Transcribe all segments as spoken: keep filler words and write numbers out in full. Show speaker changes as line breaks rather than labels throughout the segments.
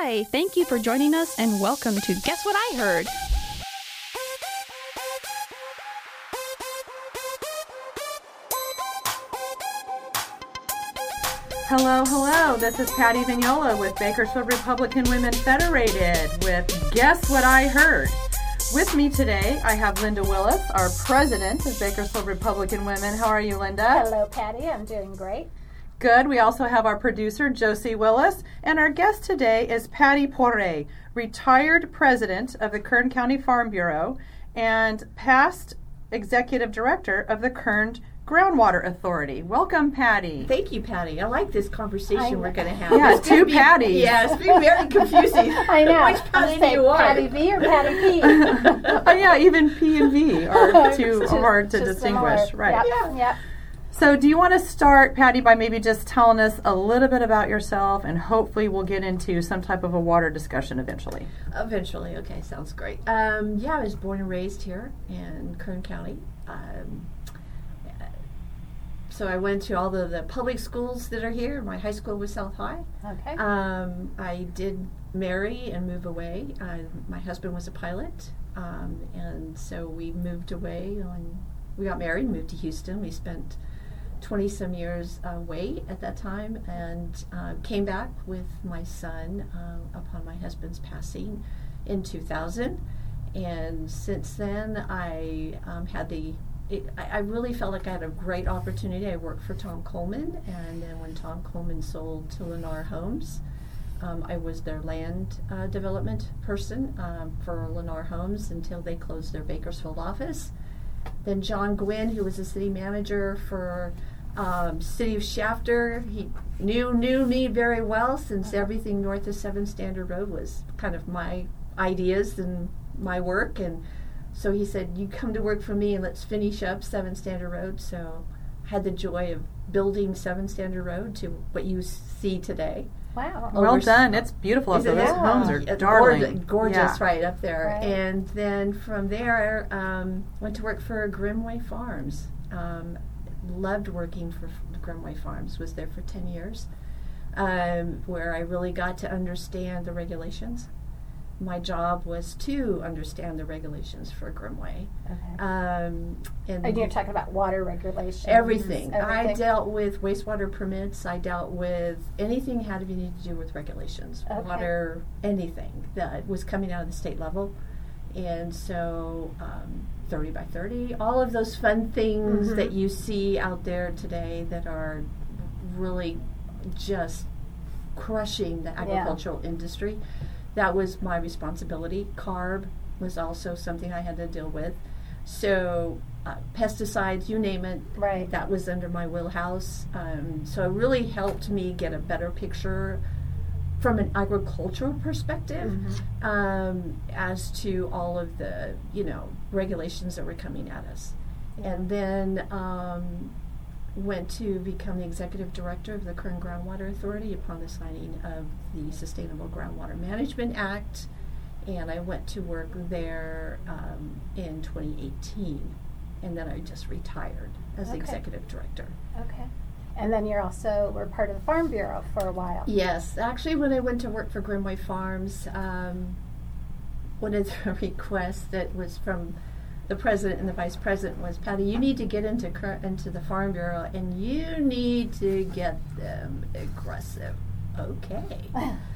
Hi, thank you for joining us and welcome to Guess What I Heard?
Hello, hello. This is Patty Vignola with Bakersfield Republican Women Federated with Guess What I Heard? With me today, I have Linda Willis, our president of Bakersfield Republican Women. How are you, Linda?
Hello, Patty. I'm doing great.
Good. We also have our producer, Josie Willis, and our guest today is Patty Porre, retired president of the Kern County Farm Bureau and past executive director of the Kern Groundwater Authority. Welcome, Patty.
Thank you, Patty. I like this conversation
I,
we're going to have.
Yeah,
it's
two
be,
Patties.
Yeah, it's been very confusing.
I know.
Which Patty
say
do you are?
Patty V or Patty P?
Oh, yeah, even P and V are too
Just-
hard to
just
distinguish.
similar.
Right.
Yep,
Yeah.
yep.
So do you want to start, Patty, by maybe just telling us a little bit about yourself, and hopefully we'll get into some type of a water discussion eventually.
Eventually. Okay, sounds great. Um, yeah, I was born and raised here in Kern County. Um, so I went to all the, the public schools that are here. My high school was South High.
Okay.
Um, I did marry and move away. Uh, my husband was a pilot, um, and so we moved away. On, we got married, moved to Houston. We spent twenty some years away at that time, and uh, came back with my son uh, upon my husband's passing in two thousand. And since then, I um, had the It, I, I really felt like I had a great opportunity. I worked for Tom Coleman, and then when Tom Coleman sold to Lennar Homes, um, I was their land uh, development person um, for Lennar Homes until they closed their Bakersfield office. Then John Gwynn, who was the city manager for um, City of Shafter, he knew knew me very well since everything north of seven Standard Road was kind of my ideas and my work, and so he said, you come to work for me and let's finish up seven Standard Road. So I had the joy of building seven Standard Road to what you see today.
Wow.
Well
Over-
done. It's beautiful.
Isn't
Those
it?
homes are
Yeah,
darling.
gorgeous, gorgeous
Yeah.
right up there.
Right.
And then from there, um, went to work for Grimway Farms. Um, loved working for F- Grimway Farms. Was there for ten years, um, where I really got to understand the regulations. My job was to understand the regulations for Grimway.
Okay.
Um, and
And you're talking about water regulations.
everything. I
everything.
dealt with wastewater permits. I dealt with anything having to do with regulations,
Okay.
water, anything that was coming out of the state level. And so, um, thirty by thirty, all of those fun things
Mhm.
that you see out there today that are really just crushing the agricultural industry. That was my responsibility. CARB was also something I had to deal with. So uh, pesticides, you name it,
Right.
that was under my wheelhouse. Um, so it really helped me get a better picture from an agricultural perspective
Mhm.
um, as to all of the, you know, regulations that were coming at us. And then um, went to become the executive director of the Kern Groundwater Authority upon the signing of the Sustainable Groundwater Management Act, and I went to work there um, in twenty eighteen, and then I just retired as
Okay.
executive director.
Okay. And then you're also were part of the Farm Bureau for a while.
Yes, actually, when I went to work for Grimway Farms, um, one of the requests that was from the president and the vice president was, Patty, you need to get into cur- into the Farm Bureau, and you need to get them aggressive. Okay.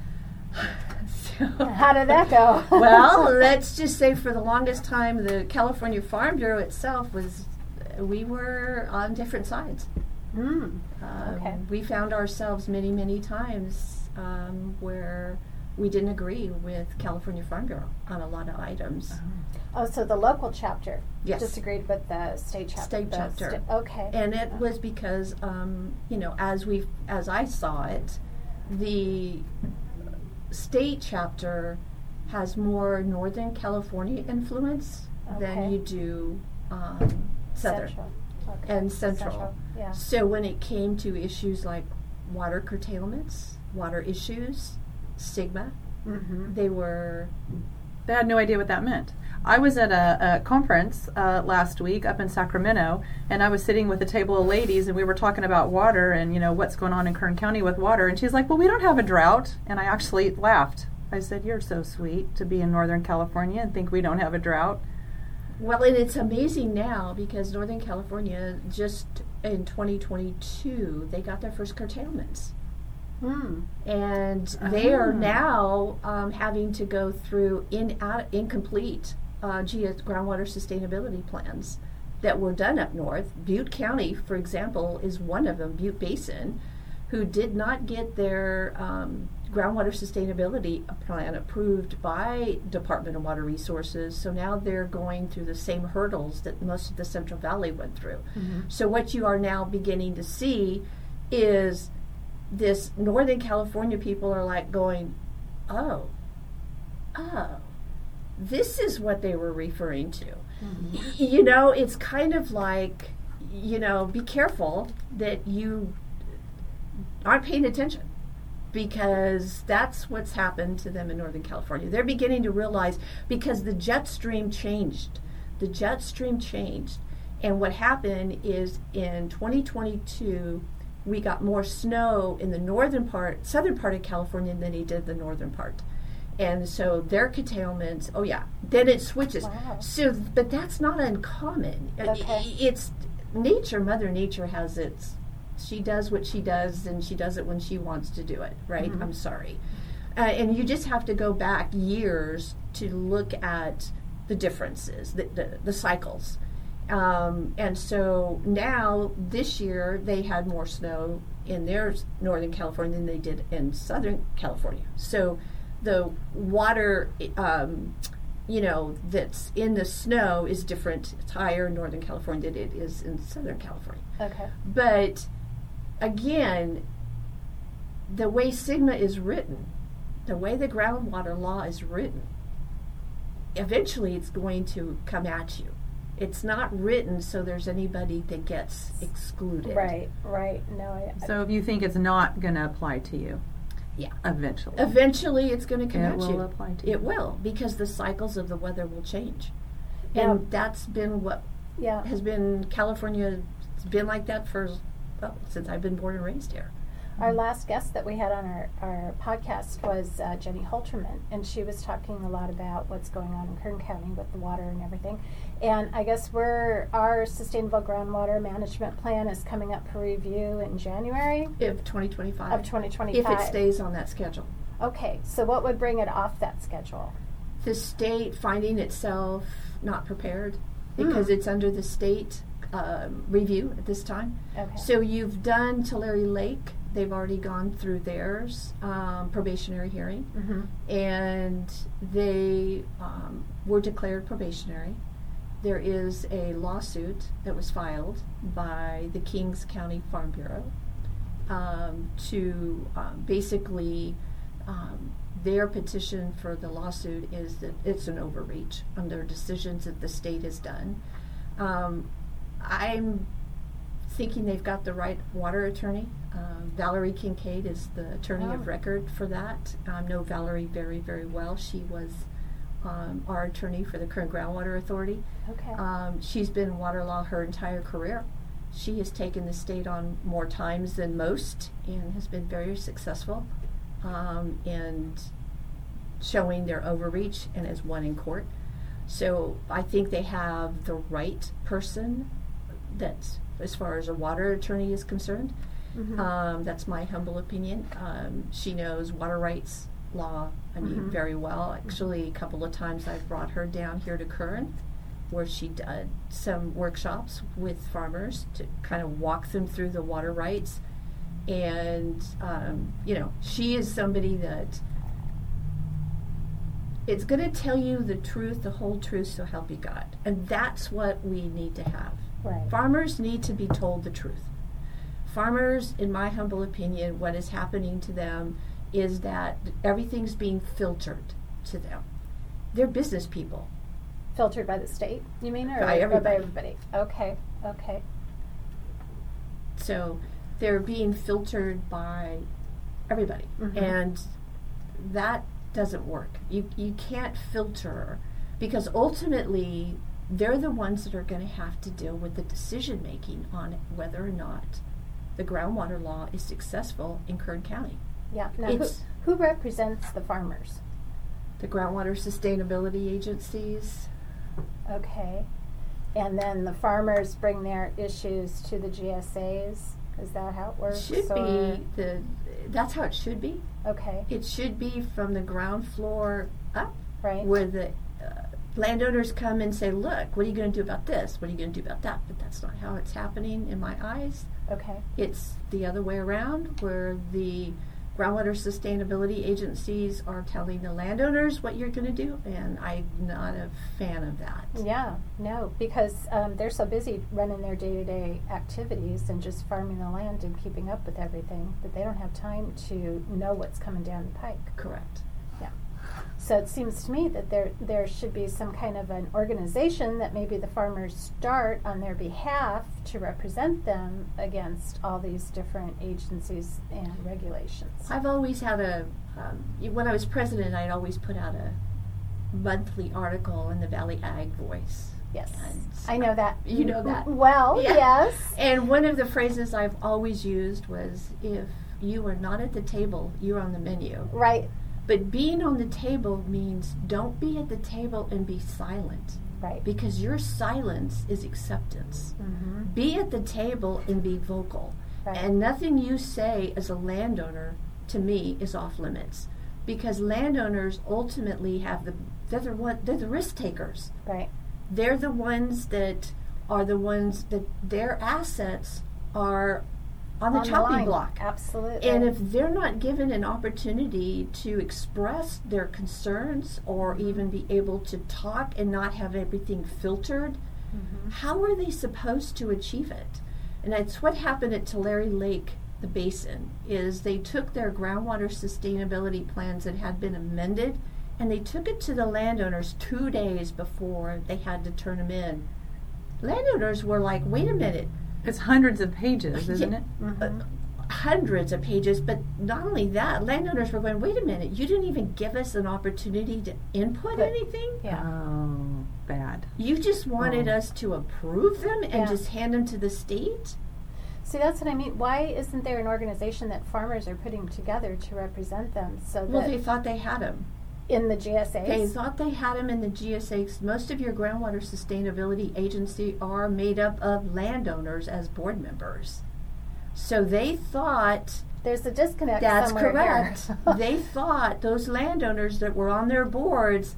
So,
How did that go?
well, let's just say for the longest time, the California Farm Bureau itself was, we were on different sides.
Mm.
Um,
Okay.
We found ourselves many, many times um, where we didn't agree with California Farm Bureau on a lot of items.
Oh, so the local chapter
Yes.
disagreed with the state chapter.
State
the
chapter.
sta- okay.
And it was because, um, you know, as we, as I saw it, the state chapter has more Northern California influence
Okay.
than you do um, Southern
Central. Okay.
and Central.
Yeah.
So when it came to issues like water curtailments, water issues, stigma,
Mm-hmm.
they were
They had no idea what that meant. I was at a, a conference uh, last week up in Sacramento, and I was sitting with a table of ladies, and we were talking about water and, you know, what's going on in Kern County with water. And she's like, well, we don't have a drought. And I actually laughed. I said, you're so sweet to be in Northern California and think we don't have a drought.
Well, and it's amazing now because Northern California, just in twenty twenty-two, they got their first curtailments.
Hmm.
And they are
Ah.
now um, having to go through in, out, incomplete uh, G S groundwater sustainability plans that were done up north. Butte County, for example, is one of them, Butte Basin, who did not get their um, groundwater sustainability plan approved by Department of Water Resources. So now they're going through the same hurdles that most of the Central Valley went through.
Mm-hmm.
So what you are now beginning to see is this Northern California people are like going, oh, oh, this is what they were referring to.
Mm-hmm.
Y- you know, it's kind of like, you know, be careful that you aren't paying attention because that's what's happened to them in Northern California. They're beginning to realize because the jet stream changed. The jet stream changed. And what happened is in twenty twenty-two, we got more snow in the northern part, southern part of California than they did the northern part. And so their curtailments, oh yeah, then it switches.
Wow.
So, but that's not uncommon. Uh,
Okay.
i- It's nature, Mother Nature has its, she does what she does and she does it when she wants to do it, right?
Mhm.
I'm sorry. Uh, and you just have to go back years to look at the differences, the, the, the cycles. Um, and so now, this year, they had more snow in their s- Northern California than they did in Southern California. So the water, um, you know, that's in the snow is different. It's higher in Northern California than it is in Southern California.
Okay.
But again, the way SGMA is written, the way the groundwater law is written, eventually it's going to come at you. It's not written so there's anybody that gets excluded.
Right, right. No, I,
So if you think it's not going to apply to you,
Yeah.
eventually.
Eventually it's going to come
It
at
will
you.
apply to you.
It will, because the cycles of the weather will change.
Yeah.
And that's been what
yeah.
has been California. It's been like that for, well, since I've been born and raised here.
Our last guest that we had on our, our podcast was uh, Jenny Holterman, and she was talking a lot about what's going on in Kern County with the water and everything. And I guess we're, our Sustainable Groundwater Management Plan is coming up for review in January
If twenty twenty-five.
of twenty twenty-five.
If it stays on that schedule.
Okay, so what would bring it off that schedule?
The state finding itself not prepared because
Hmm.
it's under the state um, review at this time.
Okay.
So you've done Tulare Lake. They've already gone through theirs um, probationary hearing,
Mm-hmm.
and they um, were declared probationary. There is a lawsuit that was filed by the Kings County Farm Bureau um, to um, basically um, their petition for the lawsuit is that it's an overreach on their decisions that the state has done. Um, I'm thinking they've got the right water attorney. Um, Valerie Kincaid is the attorney
Oh.
of record for that. I know Valerie very, very well. She was um, our attorney for the Kern Groundwater Authority.
Okay.
Um, she's been in water law her entire career. She has taken the state on more times than most and has been very successful um, in showing their overreach and has won in court. So I think they have the right person that's, as far as a water attorney is concerned.
Mhm.
Um, that's my humble opinion. Um, she knows water rights law, I mean,
Mhm.
very well. Actually, a couple of times I've brought her down here to Kern, where she did some workshops with farmers to kind of walk them through the water rights. And, um, you know, she is somebody that it's going to tell you the truth, the whole truth, so help you God. And that's what we need to have.
Right.
Farmers need to be told the truth. Farmers, in my humble opinion, what is happening to them is that everything's being filtered to them. They're business people.
Filtered by the state, you mean, or,
By
or
everybody.
by everybody? Okay. Okay.
So they're being filtered by everybody.
Mhm.
And that doesn't work. You, you can't filter, because ultimately they're the ones that are going to have to deal with the decision making on whether or not the groundwater law is successful in Kern County.
Yeah. Now, who,
It's-
who represents the farmers?
the groundwater sustainability agencies.
Okay. And then the farmers bring their issues to the G S As? Is that how it works?
Should
or?
be the. That's how it should be.
Okay.
It should be from the ground floor up,
Right.
where the uh, landowners come and say, "Look, what are you going to do about this? What are you going to do about that?" But that's not how it's happening in my eyes.
Okay.
It's the other way around, where the groundwater sustainability agencies are telling the landowners what you're going to do, and I'm not a fan of that.
Yeah, no, because um, they're so busy running their day-to-day activities and just farming the land and keeping up with everything that they don't have time to know what's coming down the pike.
Correct.
Yeah. So it seems to me that there there should be some kind of an organization that maybe the farmers start on their behalf to represent them against all these different agencies and regulations.
I've always had a, um, when I was president, I'd always put out a monthly article in the Valley Ag Voice.
Yes,
And
I know that.
You know that.
Well,
Yeah.
yes.
And one of the phrases I've always used was, if you are not at the table, you're on the menu.
Right,
But being on the table means don't be at the table and be silent,
right.
because your silence is acceptance.
Mm-hmm.
Be at the table and be vocal.
Right.
And nothing you say as a landowner, to me, is off limits. Because landowners ultimately have the, they're the, one, they're the risk takers.
Right.
They're the ones that are the ones that their assets are on the
On
chopping
line.
block.
Absolutely.
And if they're not given an opportunity to express their concerns or even be able to talk and not have everything filtered,
Mhm.
how are they supposed to achieve it? And that's what happened at Tulare Lake, the basin, is they took their groundwater sustainability plans that had been amended and they took it to the landowners two days before they had to turn them in. Landowners were like, wait a minute,
It's hundreds of pages, isn't it?
Mhm.
hundreds of pages, but not only that, landowners were going, wait a minute, you didn't even give us an opportunity to input
But-
anything?
Yeah.
Oh, bad.
You just wanted
Oh.
us to approve them and
Yeah.
just hand them to the state?
See, that's what I mean. Why isn't there an organization that farmers are putting together to represent them so
Well,
that
they thought they had them.
in the G S As?
They thought they had them in the G S As. Most of your groundwater sustainability agency are made up of landowners as board members. So they thought
There's a disconnect
that's
somewhere
correct.
here.
They thought those landowners that were on their boards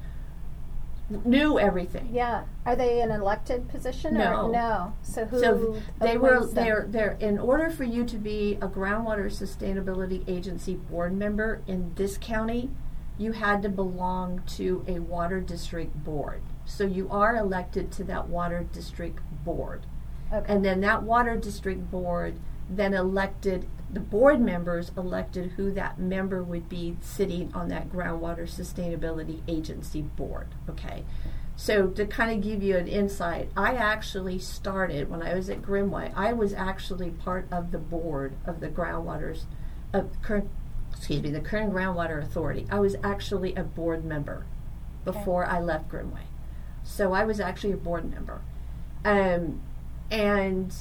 knew everything.
Yeah. Are they an elected position
No.
or no? So who
So they were
appoints them?
they're they're in order for you to be a groundwater sustainability agency board member in this county, you had to belong to a water district board. So you are elected to that water district board.
Okay.
And then that water district board then elected, the board members elected who that member would be sitting on that groundwater sustainability agency board, okay? So to kind of give you an insight, I actually started, when I was at Grimway, I was actually part of the board of the groundwaters, of current, excuse me, the Kern Groundwater Authority. I was actually a board member before I left Grimway. So I was actually a board member. Um, and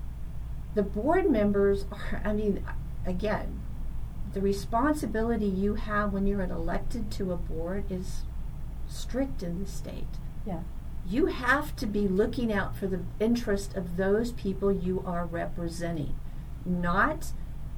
the board members are, I mean, again, the responsibility you have when you're elected to a board is strict in the state.
Yeah.
You have to be looking out for the interest of those people you are representing, not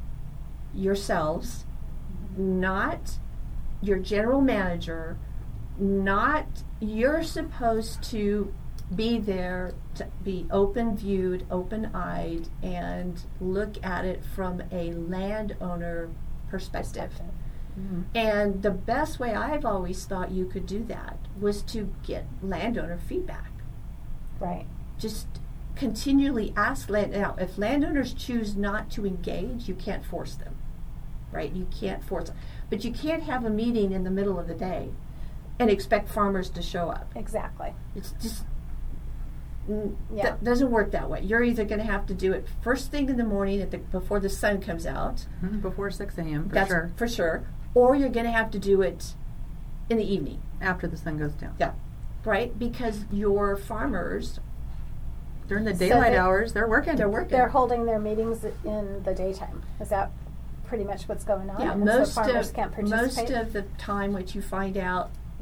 yourselves, not your general manager, not, you're supposed to be there to be open-viewed, open-eyed, and look at it from a landowner perspective.
Mm-hmm.
And the best way I've always thought you could do that was to get landowner feedback.
Right.
Just continually ask land. Now, if landowners choose not to engage, you can't force them, right? You can't force them. But you can't have a meeting in the middle of the day and expect farmers to show up.
Exactly.
It's just, mm,
Yeah.
that doesn't work that way. You're either going to have to do it first thing in the morning at the, before the sun comes out.
Mhm, Before six a.m. for
That's
sure.
for sure. Or you're going to have to do it in the evening.
After the sun goes down.
Yeah. Right? Because your farmers,
During the
So
daylight
they-
hours, they're working.
they're working.
They're holding their meetings in the daytime. Is that pretty much what's going on?
Yeah,
And
most
so farmers
of
can't
most
participate?
of the time, what you find out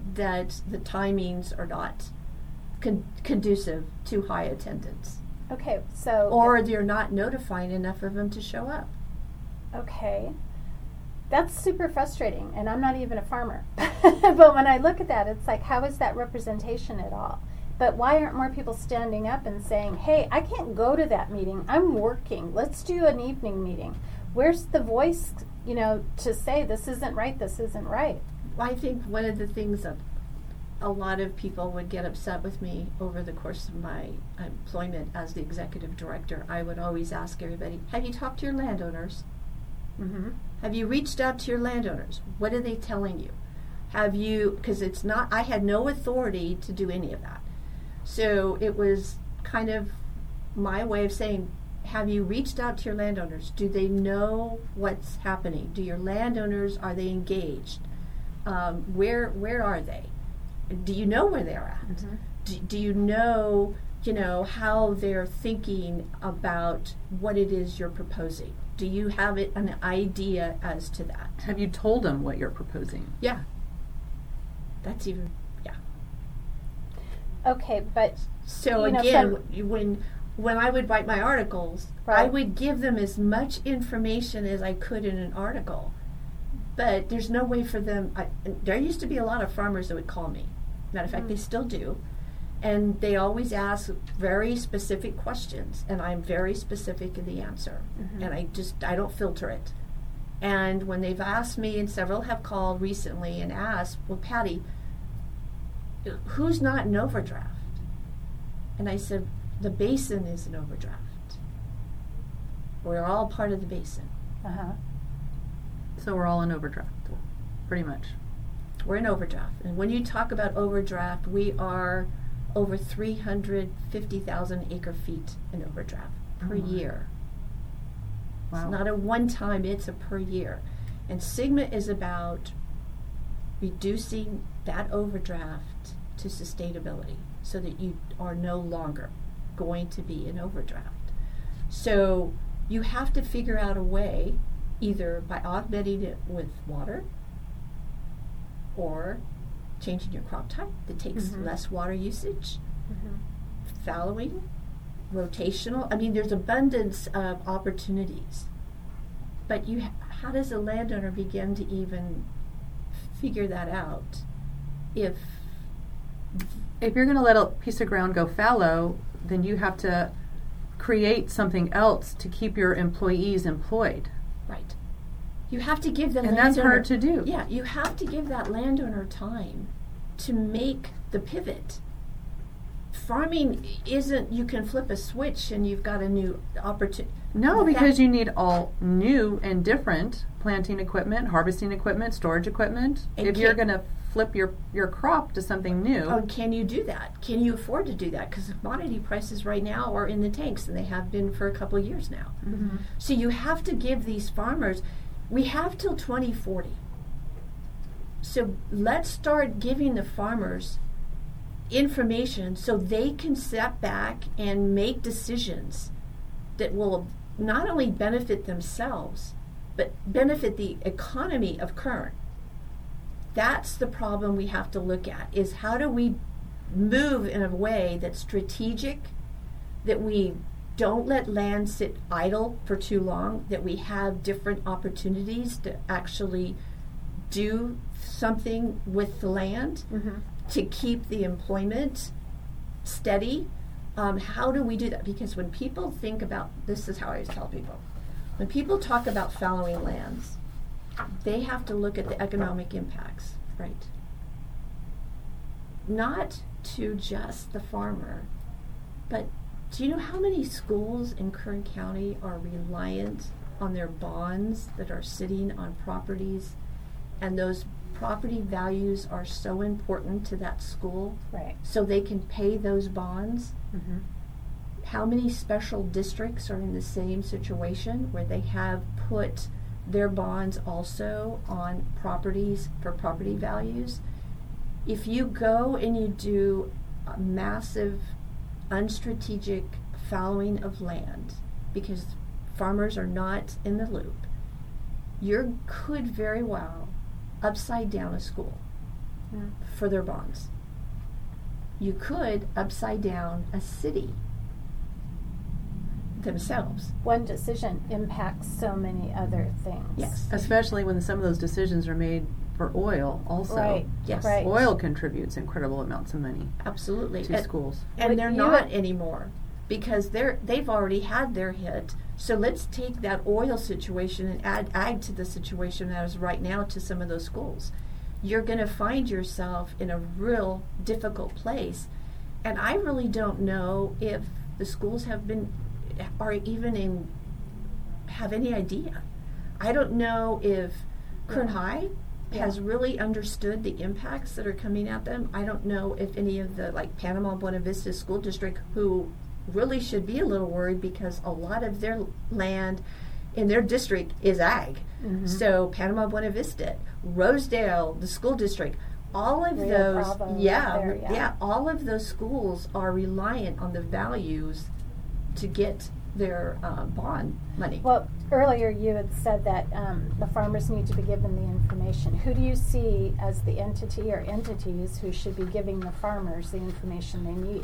that the timings are not con- conducive to high attendance.
Okay, so
Or they're not notifying enough of them to show up.
okay, that's super frustrating, and I'm not even a farmer. But when I look at that, it's like, how is that representation at all? But why aren't more people standing up and saying, hey, I can't go to that meeting, I'm working, let's do an evening meeting? Where's the voice, you know, to say this isn't right, this isn't right?
I think one of the things that a lot of people would get upset with me over the course of my employment as the executive director, I would always ask everybody, have you talked to your landowners?
Mm-hmm.
Have you reached out to your landowners? What are they telling you? Have you, because it's not, I had no authority to do any of that. So it was kind of my way of saying, have you reached out to your landowners? Do they know what's happening? Do your landowners, are they engaged? Um, where where are they? Do you know where they're at?
Mm-hmm.
Do, do you know, you know, how they're thinking about what it is you're proposing? Do you have it, an idea as to that?
Have you told them what you're proposing?
Yeah. That's even, yeah.
Okay, but
So
You know,
again,
from-
w- when when I would write my articles, I
Right.
would give them as much information as I could in an article. But there's no way for them. I, there used to be a lot of farmers that would call me. Matter of fact, they still do. And they always ask very specific questions, and I'm very specific in the answer.
Mhm.
And I just, I don't filter it. And when they've asked me, and several have called recently and asked, well, Patty, who's not in overdraft? And I said, the basin is an overdraft. We're all part of the basin.
uh-huh.
So we're all in overdraft, pretty much.
We're in overdraft. And when you talk about overdraft, we are over three hundred fifty thousand acre feet in overdraft per
Oh my.
year.
Wow.
It's not a one time, it's a per year. And Sigma is about reducing that overdraft to sustainability so that you are no longer going to be in overdraft. So you have to figure out a way, either by augmenting it with water or changing your crop type that takes
Mhm.
less water usage,
Mhm.
fallowing, rotational. I mean, there's abundance of opportunities. But you, how does a landowner begin to even figure that out if
If you're going to let a piece of ground go fallow, then you have to create something else to keep your employees employed.
right? You have to give the
And that's
landowner,
hard to do.
Yeah, you have to give that landowner time to make the pivot. Farming isn't you can flip a switch and you've got a new opportunity.
No, because you need all new and different planting equipment, harvesting equipment, storage equipment.
And
if you're
can-
going to flip your, your crop to something new,
Oh, can you do that? Can you afford to do that? Because commodity prices right now are in the tanks, and they have been for a couple of years now.
Mhm.
So you have to give these farmers, we have till twenty forty. So let's start giving the farmers information so they can step back and make decisions that will not only benefit themselves, but benefit the economy of Kern. That's the problem we have to look at, is how do we move in a way that's strategic, that we don't let land sit idle for too long, that we have different opportunities to actually do something with the land
Mhm.
to keep the employment steady. Um, how do we do that? Because when people think about, this is how I always tell people, when people talk about fallowing lands, they have to look at the economic impacts, right? Not to just the farmer, but do you know how many schools in Kern County are reliant on their bonds that are sitting on properties, and those property values are so important to that school
Right.
so they can pay those bonds?
Mhm.
How many special districts are in the same situation where they have put their bonds also on properties for property values? If you go and you do a massive, unstrategic fallowing of land because farmers are not in the loop, you could very well upside down a school.
Mm.
for their bonds. You could upside down a city themselves.
One decision impacts so many other things.
Yes.
Especially when some of those decisions are made for oil also.
Right.
Yes.
Right.
Oil contributes incredible amounts of money
Absolutely.
to
And-
schools.
And
Would
they're
you-
not anymore because they're they've already had their hit. So let's take that oil situation and add ag to the situation that is right now to some of those schools. You're going to find yourself in a real difficult place. And I really don't know if the schools have been are even in have any idea. I don't know if Kern
Yeah.
High
Yeah.
has really understood the impacts that are coming at them. I don't know if any of the, like Panama Buena Vista School District, who really should be a little worried because a lot of their land in their district is ag.
Mhm.
So Panama Buena Vista, Rosedale, the school district, all of
Rio
those,
Bravo,
yeah,
there, yeah.
yeah, all of those schools are reliant on the values to get their um, bond money.
Well, earlier you had said that um, the farmers need to be given the information. Who do you see as the entity or entities who should be giving the farmers the information they need?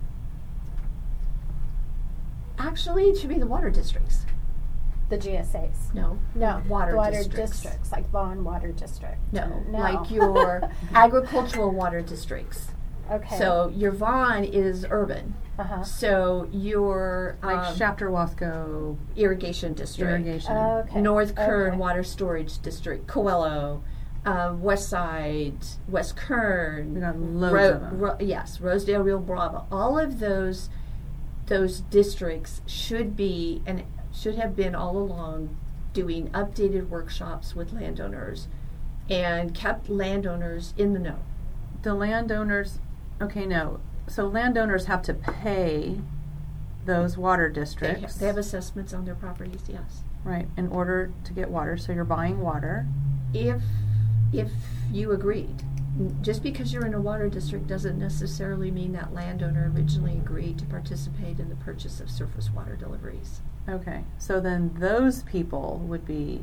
Actually, it should be the water districts.
The G S As?
No,
No,
water,
water
districts.
districts, like Vaughan Water District.
No,
No.
like your agricultural water districts.
Okay.
So your Vaughan is urban.
uh-huh.
So your
Like
um,
Shafter Wasco
irrigation district,
irrigation.
Okay.
North Kern
Okay.
Water Storage District, Coelho, uh, West Side, West Kern.
We got loads
Ro-
of them.
Ro- yes, Rosedale, Rio Bravo. All of those those districts should be and should have been all along doing updated workshops with landowners and kept landowners in the know.
The landowners, okay, no. So landowners have to pay those water
They, ha-
districts,
they have assessments on their properties, yes.
right, in order to get water. So you're buying water.
If if you agreed. Just because you're in a water district doesn't necessarily mean that landowner originally agreed to participate in the purchase of surface water deliveries.
Okay, so then those people would be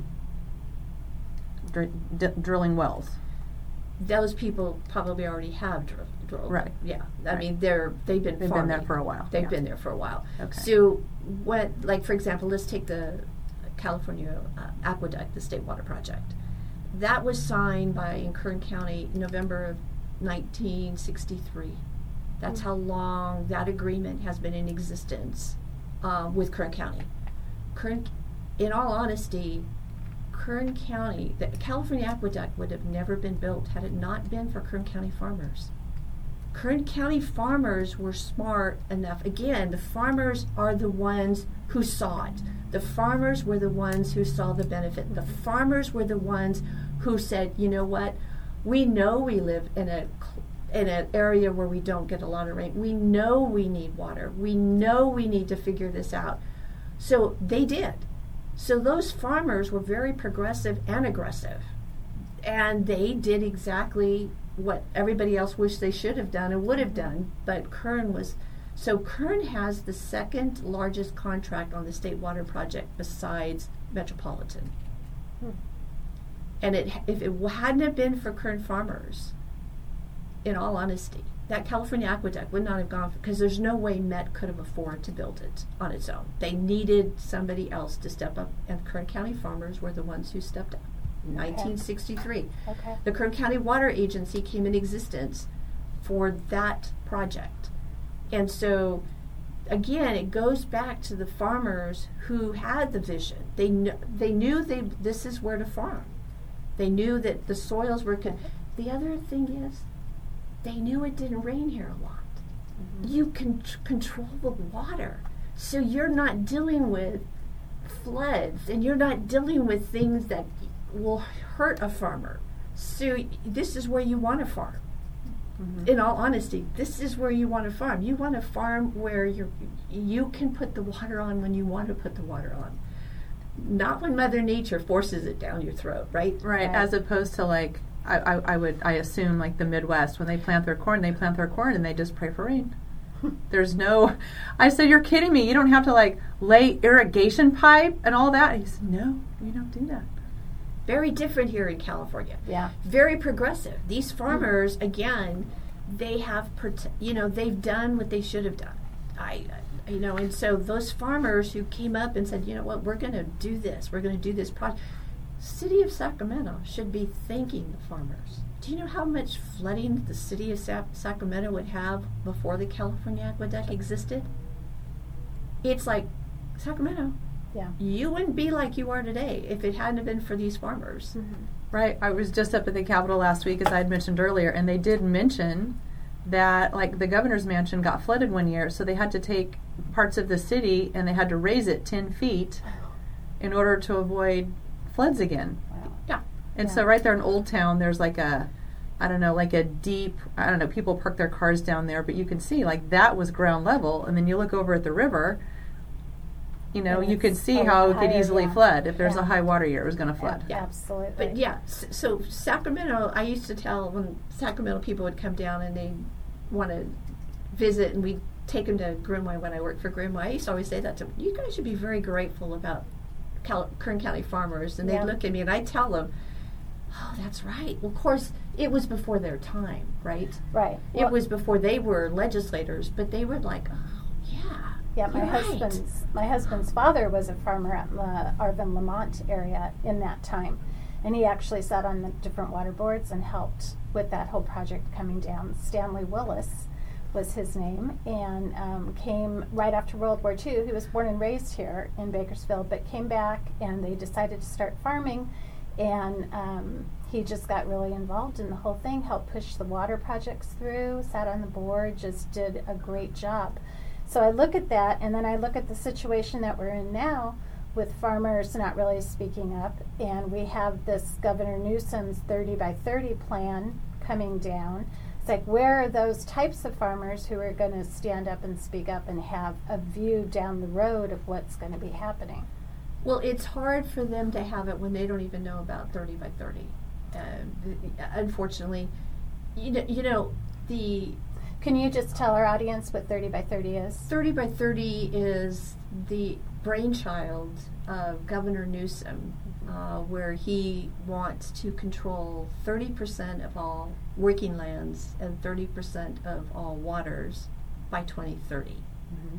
dr- d- drilling wells.
Those people probably already have drilled. drilled.
Right.
Yeah. I
Right.
mean, they're they've been
They've
farming.
been there for a while.
They've
yeah.
been there for a while.
Okay.
So, what, like for example, let's take the California uh, Aqueduct, the State Water Project. That was signed by in Kern County November of nineteen sixty-three. That's how long that agreement has been in existence uh, with Kern County. Kern, in all honesty, Kern County, the California Aqueduct would have never been built had it not been for Kern County farmers. Kern County farmers were smart enough. Again, the farmers are the ones who saw it. The farmers were the ones who saw the benefit. The farmers were the ones who said, you know what, we know we live in a in an area where we don't get a lot of rain. We know we need water. We know we need to figure this out. So they did. So those farmers were very progressive and aggressive. And they did exactly what everybody else wished they should have done and would have done, but Kern was, so Kern has the second largest contract on the State Water Project besides Metropolitan.
Hmm.
And it, if it hadn't have been for Kern farmers, in all honesty, that California Aqueduct would not have gone, because there's no way Met could have afforded to build it on its own. They needed somebody else to step up, and Kern County farmers were the ones who stepped up. nineteen sixty-three.
Okay.
The Kern County Water Agency came in existence for that project. And so, again, it goes back to the farmers who had the vision. They, kn- they knew they this is where to farm. They knew that the soils were... Con- the other thing is, they knew it didn't rain here a lot.
Mm-hmm.
You can tr- control the water. So you're not dealing with floods, and you're not dealing with things that will hurt a farmer. So y- this is where you want to farm.
Mhm.
In all honesty, this is where you want to farm. You want to farm where you you can put the water on when you want to put the water on. Not when Mother Nature forces it down your throat, right?
Right,
Right.
as opposed to like, I, I, I would, I assume like the Midwest, when they plant their corn, they plant their corn and they just pray for rain. There's no, I said, you're kidding me. You don't have to like lay irrigation pipe and all that. He said, no, you don't do that.
Very different here in California.
Yeah.
Very progressive. These farmers, mm-hmm. again, they have, prote- you know, they've done what they should have done. I, I, you know, and so those farmers who came up and said, you know what, we're going to do this. We're going to do this project. City of Sacramento should be thanking the farmers. Do you know how much flooding the city of Sa- Sacramento would have before the California Aqueduct existed? It's like, Sacramento,
yeah,
you wouldn't be like you are today if it hadn't been for these farmers.
Mm-hmm.
Right. I was just up at the Capitol last week, as I had mentioned earlier, and they did mention that, like, the governor's mansion got flooded one year, so they had to take parts of the city and they had to raise it ten feet in order to avoid floods again.
Wow.
Yeah.
And
Yeah.
so right there in Old Town, there's like a, I don't know, like a deep, I don't know, people park their cars down there, but you can see, like, that was ground level, and then you look over at the river, you know,
And
you could
it's
see
a
how
lot
it could
higher,
easily
yeah.
flood. If there's
Yeah.
a high water year, it was going to flood.
Yeah, absolutely.
But yeah, s- so Sacramento, I used to tell when Sacramento people would come down and they want to visit and we'd take them to Grimway when I worked for Grimway, I used to always say that to them, you guys should be very grateful about Cal- Kern County farmers. And they'd
Yeah.
look at me and I'd tell them, oh, that's right. Well, of course, it was before their time, right?
Right.
It
Well,
was before they were legislators, but they were like, oh, yeah.
Yeah, my
you're right.
husband's my husband's father was a farmer out in the Arvin Lamont area in that time, and he actually sat on the different water boards and helped with that whole project coming down. Stanley Willis was his name, and um, came right after World War Two. He was born and raised here in Bakersfield, but came back and they decided to start farming, and um, he just got really involved in the whole thing, helped push the water projects through, sat on the board, just did a great job. So I look at that, and then I look at the situation that we're in now with farmers not really speaking up, and we have this Governor Newsom's thirty by thirty plan coming down. It's like, where are those types of farmers who are going to stand up and speak up and have a view down the road of what's going to be happening?
Well, it's hard for them to have it when they don't even know about thirty by thirty. Uh, th- unfortunately, you know, you know, the
Can you just tell our audience what thirty by thirty is?
thirty by thirty is the brainchild of Governor Newsom, uh, where he wants to control thirty percent of all working lands and thirty percent of all waters by twenty thirty.
Mm-hmm.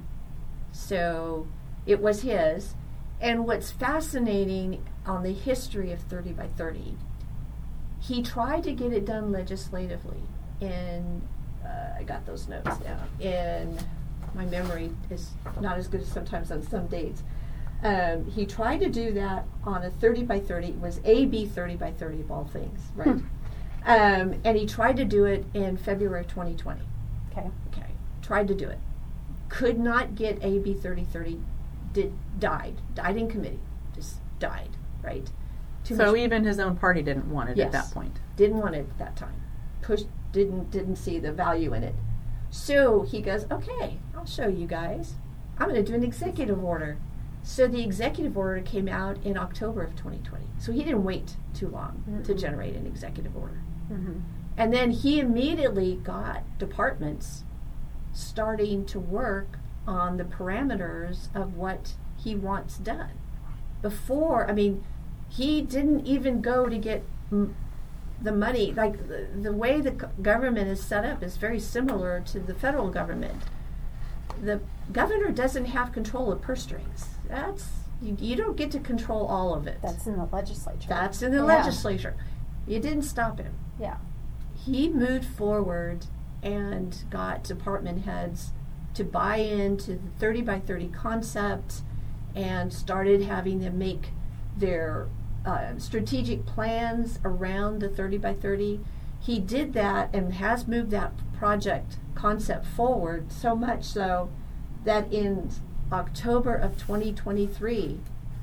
So it was his. And what's fascinating on the history of thirty by thirty, he tried to get it done legislatively. In, uh, I got those notes down. In, my memory is not as good as sometimes on some dates. Um, he tried to do that on a thirty by thirty. It was A B thirty by thirty of all things, right?
Hmm.
Um, and he tried to do it in February of twenty twenty.
Okay.
Okay, tried to do it. Could not get A B thirty thirty. Did died died in committee. Just died. Right. Too
So
much-
even his own party didn't want it
Yes.
at that point.
Didn't want it at that time. Pushed. Didn't didn't see the value in it. So he goes, okay, I'll show you guys. I'm going to do an executive order. So the executive order came out in October of twenty twenty. So he didn't wait too long
Mm-mm.
to generate an executive order.
Mm-hmm.
And then he immediately got departments starting to work on the parameters of what he wants done. Before, I mean, he didn't even go to get m- the money. Like the, the way the c- government is set up is very similar to the federal government. The governor doesn't have control of purse strings. That's you, you don't get to control all of it.
That's in the legislature.
That's in the
Yeah.
legislature. You didn't stop him.
Yeah.
He moved forward and got department heads to buy into the thirty by thirty concept and started having them make their uh, strategic plans around the thirty by thirty. He did that and has moved that project concept forward so much so that in October of twenty twenty-three,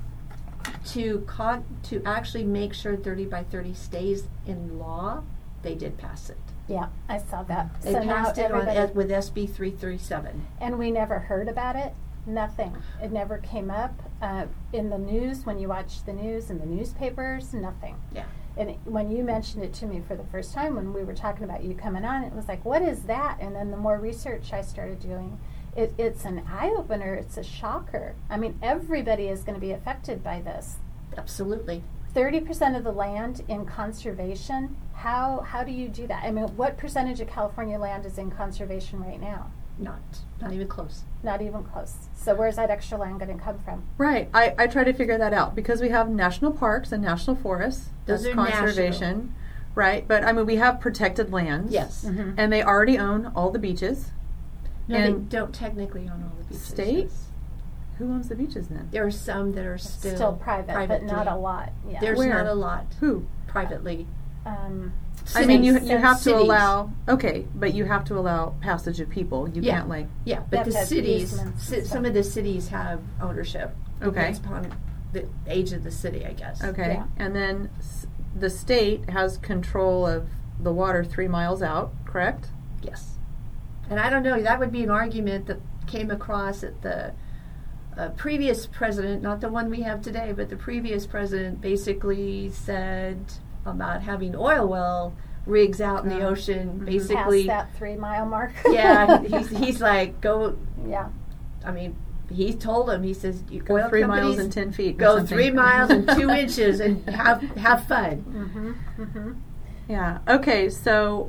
to co- to actually make sure thirty by thirty stays in law, they did pass it.
Yeah, I saw that.
They
so
passed
now
it on,
everybody,
uh, with S B three thirty-seven.
and we never heard about it. Nothing. It never came up uh, in the news when you watch the news in the newspapers. Nothing.
Yeah.
And it, when you mentioned it to me for the first time, when we were talking about you coming on, it was like, what is that? And then the more research I started doing, it, it's an eye opener. It's a shocker. I mean, everybody is going to be affected by this.
Absolutely.
thirty percent of the land in conservation, how how do you do that? I mean, what percentage of California land is in conservation right now?
Not, not even close.
Not even close. So where's that extra land going to come from?
Right. I, I try to figure that out because we have national parks and national forests.
Those
That's
are
conservation.
national.
Right. But I mean, we have protected lands.
Yes.
Mm-hmm.
And they already own all the beaches.
No,
And
they don't technically own all the beaches.
state?
yes.
Who owns the beaches then?
There are some that are still,
Still private,
privately.
but not a lot. Yeah.
There's
Where?
not a lot
Who?
privately.
um,
I mean, you
Cities.
you have to
Cities.
allow, okay, but you have to allow passage of people. You
Yeah.
can't like,
Yeah,
They
but
have
the
to have
cities,
easements
ci-
and
some
stuff.
of the cities have ownership.
Okay.
Depends upon the age of the city, I guess.
okay.
Yeah.
And then s- the state has control of the water three miles out, correct?
Yes. And I don't know, that would be an argument that came across at the uh, previous president, not the one we have today, but the previous president basically said about having oil well rigs out in the
Oh.
ocean,
Mhm.
basically.
past that three mile mark.
Yeah, he's, he's like, go,
yeah.
I mean, he told him, he says, you
Go
oil
three
companies
miles and ten feet. or
go
something.
three miles and two inches and have have fun.
Mm-hmm. Mm-hmm.
Yeah. Okay. So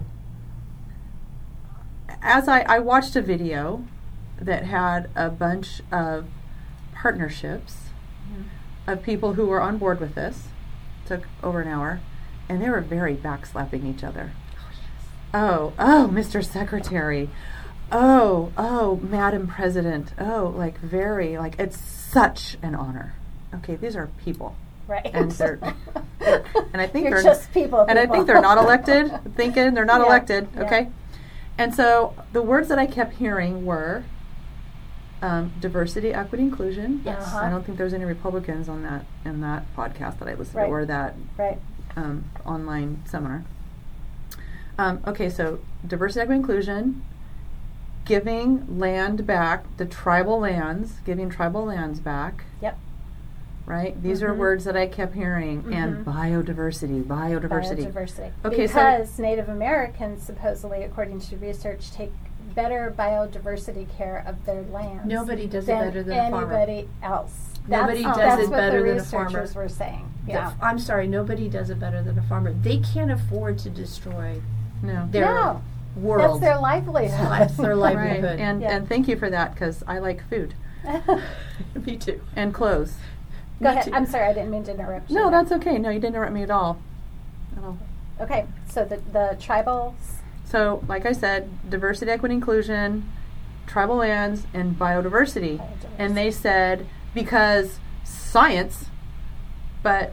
as I, I watched a video that had a bunch of partnerships of people who were on board with this, took over an hour, and they were very backslapping each other. Oh, oh, Mister Secretary. Oh, oh, Madam President. Oh, like very, like it's such an honor. Okay, these are people.
Right.
And they're, they're and I think
You're
they're
just people.
and I
people.
think they're not elected. Thinking they're not
Yeah,
elected.
yeah.
Okay, and so the words that I kept hearing were um, diversity, equity, inclusion.
Yes.
I don't think there's any Republicans on that in that podcast that I listened
Right.
to or that
Right.
um, online seminar. Um, okay, so diversity, equity, inclusion, giving land back, the tribal lands, giving tribal lands back.
Yep.
Right? These are
Mhm.
words that I kept hearing. And
Mhm.
biodiversity, biodiversity.
Biodiversity.
Okay, so-
because Native Americans supposedly, according to research, take better biodiversity care of their lands.
Nobody does it
than
better than a farmer.
anybody else.
Nobody
that's,
does
that's
it
what
better
the
than a farmer.
researchers were saying.
The
Yeah.
f- I'm sorry, nobody does it better than a farmer. They can't afford to destroy
No.
their
No.
world.
That's their livelihood.
That's their
Right.
livelihood.
And,
Yeah.
and thank you for that because I like food
Me too.
and clothes.
Go
Me
ahead.
too.
I'm sorry, I didn't mean to interrupt you.
No, that's okay. No, you didn't interrupt me at all. At all.
Okay, so the, the tribal,
So, like I said, diversity, equity, inclusion, tribal lands, and biodiversity. And they said because science, but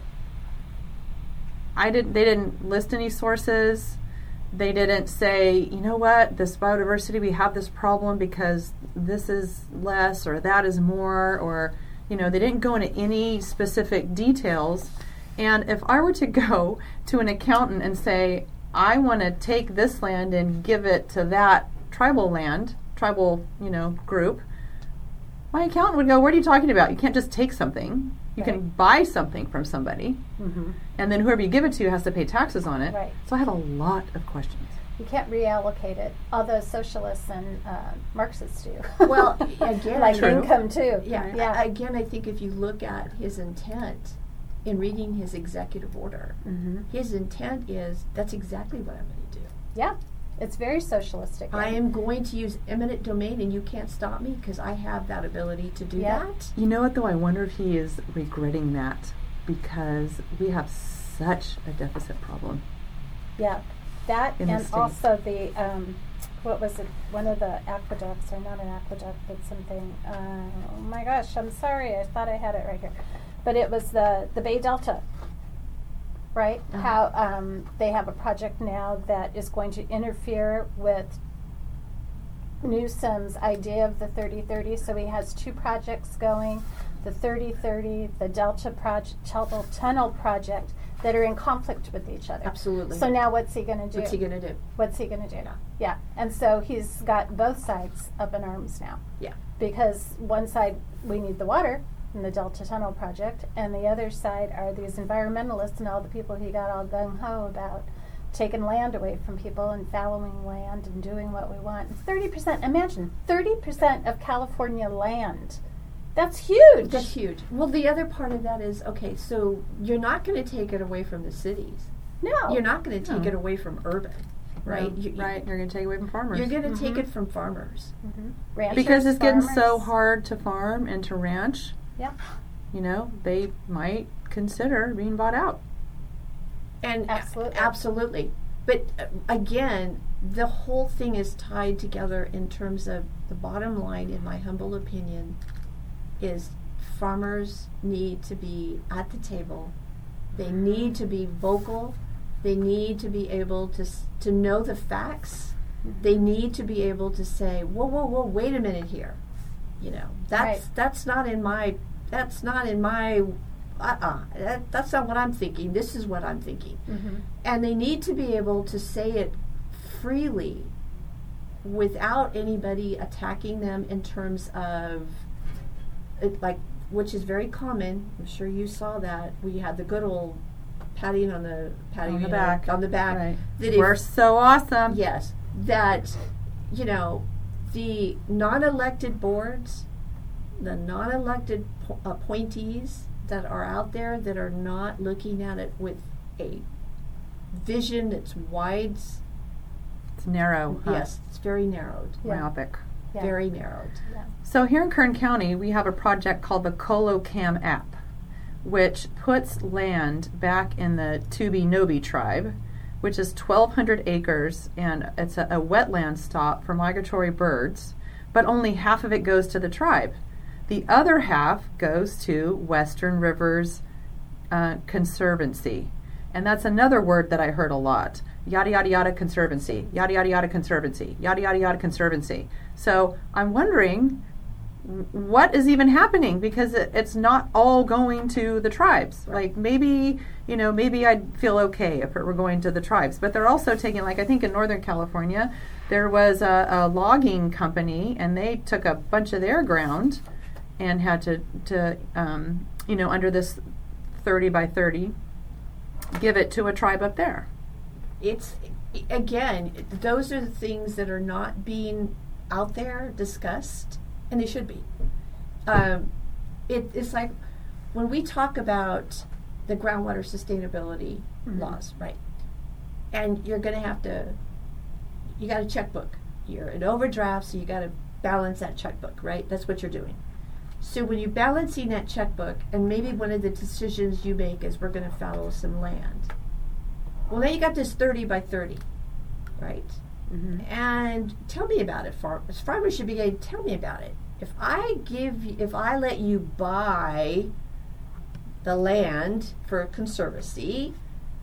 I didn't. They didn't list any sources. They didn't say, you know what, this biodiversity, we have this problem because this is less or that is more, or you know, they didn't go into any specific details. And if I were to go to an accountant and say, I want to take this land and give it to that tribal land, tribal, you know, group, my accountant would go, what are you talking about? You can't just take something. You can
Right.
buy something from somebody,
mm-hmm.
and then whoever you give it to has to pay taxes on it.
Right.
So I have a lot of questions.
You can't reallocate it, although socialists and uh, Marxists do.
Well, again,
like
True.
income too.
Yeah.
yeah.
a- Again, I think if you look at his intent in reading his executive order,
mm-hmm.
his intent is that's exactly what I'm going to do.
Yeah, it's very socialistic.
I am going to use eminent domain, and you can't stop me because I have that ability to do
Yeah.
that.
You know what, though? I wonder if he is regretting that because we have such a deficit problem.
Yeah, that
In the
and
state.
also the um, what was it? One of the aqueducts, or not an aqueduct, but something. Uh, oh my gosh, I'm sorry. I thought I had it right here, but it was the the Bay Delta. Right?
Uh-huh.
How um, they have a project now that is going to interfere with Newsom's idea of the thirty thirty. So he has two projects going, the thirty thirty, the Delta project, Delta Tunnel project, that are in conflict with each other.
Absolutely.
So now what's he going to do?
What's he going to do?
What's he going to do?
Yeah.
Yeah. And so he's got both sides up in arms now.
Yeah.
Because one side, we need the water in the Delta Tunnel project, and the other side are these environmentalists and all the people he got all gung-ho about taking land away from people and fallowing land and doing what we want. thirty percent, imagine, thirty percent of California land That's huge.
That's huge. Well, the other part of that is, okay, so you're not going to take it away from the cities.
No.
You're not going to take
No.
it away from urban, right?
No,
You- you-
right. You're going to take it away from farmers.
You're going to
Mm-hmm.
take it from farmers.
Mm-hmm. Ranchers,
because it's getting so
farmers.
hard to farm and to ranch.
Yep.
You know, they might consider being bought out.
And
Absolutely.
absolutely. But uh, again, the whole thing is tied together in terms of the bottom line, in my humble opinion, is farmers need to be at the table. They need to be vocal. They need to be able to s- to know the facts. They need to be able to say, "Whoa, whoa, whoa! Wait a minute here." You know, that's
Right.
that's not in my that's not in my uh-uh. That, that's not what I'm thinking. This is what I'm thinking.
Mm-hmm.
And they need to be able to say it freely without anybody attacking them in terms of it, like, which is very common. I'm sure you saw that. We had the good old patting on the patting
On the
you know,
back.
on the back.
Right.
That
We're
if,
so awesome.
yes, that you know the non-elected boards, the non-elected po- appointees that are out there that are not looking at it with a vision that's wide.
It's narrow. Huh?
Yes, it's very narrowed.
Yeah.
Myopic.
Yeah.
Very narrowed.
Yeah.
So here in Kern County, we have a project called the ColoCam app, which puts land back in the Tubi Nobi tribe, which is twelve hundred acres, and it's a, a wetland stop for migratory birds, but only half of it goes to the tribe. The other half goes to Western Rivers uh, Conservancy. And that's another word that I heard a lot. Yada, yada, yada, conservancy. Yada, yada, yada, conservancy. Yada, yada, yada, conservancy. So I'm wondering w- what is even happening, because it, it's not all going to the tribes. Like maybe, you know, maybe I'd feel okay if it were going to the tribes. But they're also taking, like I think in Northern California, there was a, a logging company, and they took a bunch of their ground and had to, to um, you know, under this thirty by thirty, give it to a tribe up there.
It's again, those are the things that are not being out there discussed, and they should be. Um, it, it's like when we talk about the groundwater sustainability
Mhm.
laws, right? And you're going to have to, you got a checkbook. You're in overdraft, so you got to balance that checkbook, right? That's what you're doing. So when you're balancing that checkbook, and maybe one of the decisions you make is we're going to fallow some land. Well, now you got this thirty by thirty, right?
Mm-hmm.
And tell me about it, farmers. Farmers should be able to tell me about it. If I give, y- if I let you buy the land for a conservancy,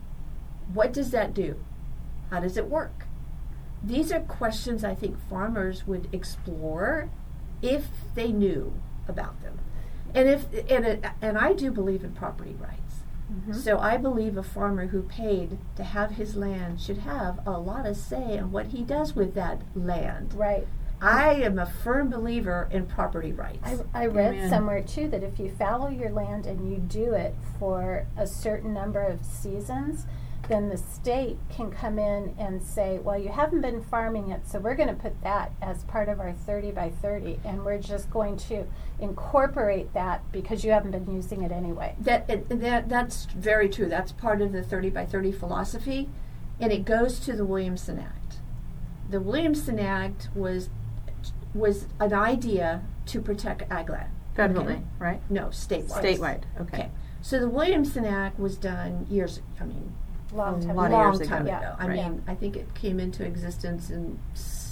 what does that do? How does it work? These are questions I think farmers would explore if they knew about them. And if and it, and I do believe in property rights.
Mm-hmm.
So I believe a farmer who paid to have his land should have a lot of say in what he does with that land.
Right.
I am a firm believer in property rights.
I, I read
Amen.
somewhere too that if you fallow your land and you do it for a certain number of seasons, then the state can come in and say, well, you haven't been farming it, so we're going to put that as part of our thirty by thirty, and we're just going to incorporate that because you haven't been using it anyway.
That, it, that that's very true. That's part of the thirty by thirty philosophy, and it goes to the Williamson Act. The Williamson Act was was an idea to protect ag land.
Federally,
Okay.
right?
No, statewide.
Statewide. Okay.
Okay. So the Williamson Act was done years. I mean,
Long
A
time
lot of
ago.
long
years ago.
time
Yeah.
ago. I
Right.
mean, I think it came into existence in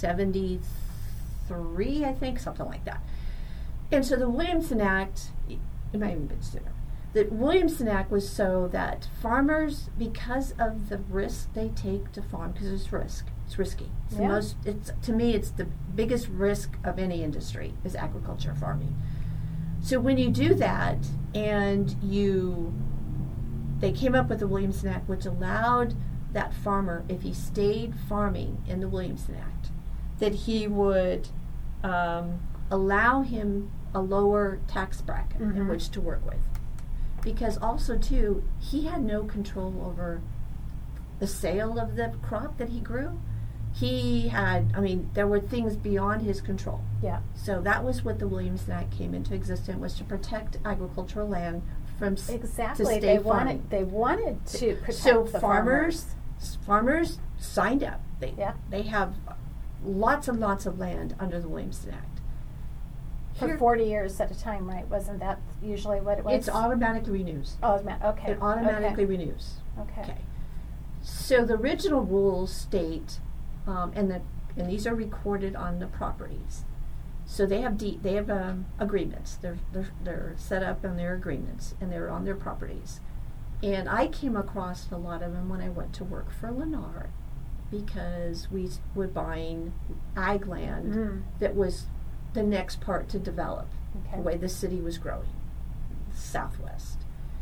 seventy-three, I think, something like that. And so the Williamson Act, it might have even been sooner. The Williamson Act was so that farmers, because of the risk they take to farm, because it's risk, it's risky. It's the
Yeah.
most. It's to me, it's the biggest risk of any industry is agriculture, farming. So when you do that, and you, they came up with the Williamson Act, which allowed that farmer, if he stayed farming in the Williamson Act, that he would um, allow him a lower tax bracket in
Mhm.
which to work with. Because also, too, he had no control over the sale of the crop that he grew. He had, I mean, there were things beyond his control.
Yeah.
So that was what the Williamson Act came into existence, was to protect agricultural land from s-
Exactly.
to stay
they
farming.
wanted they wanted to protect
So
the
farmers, s- farmers signed up. They
Yeah.
they have lots and lots of land under the Williamson Act.
for
Here-
forty years at a time, right? Wasn't that usually what it was?
It's automatically renews.
Oh, it's ma- okay.
It automatically
okay.
renews.
Okay.
Okay. So the original rules state, um, and the and these are recorded on the properties. So they have de- they have um, agreements. They're, they're they're set up on their agreements, and they're on their properties. And I came across a lot of them when I went to work for Lennar, because we s- were buying ag land
Mm.
that was the next part to develop,
Okay.
the way the city was growing, southwest.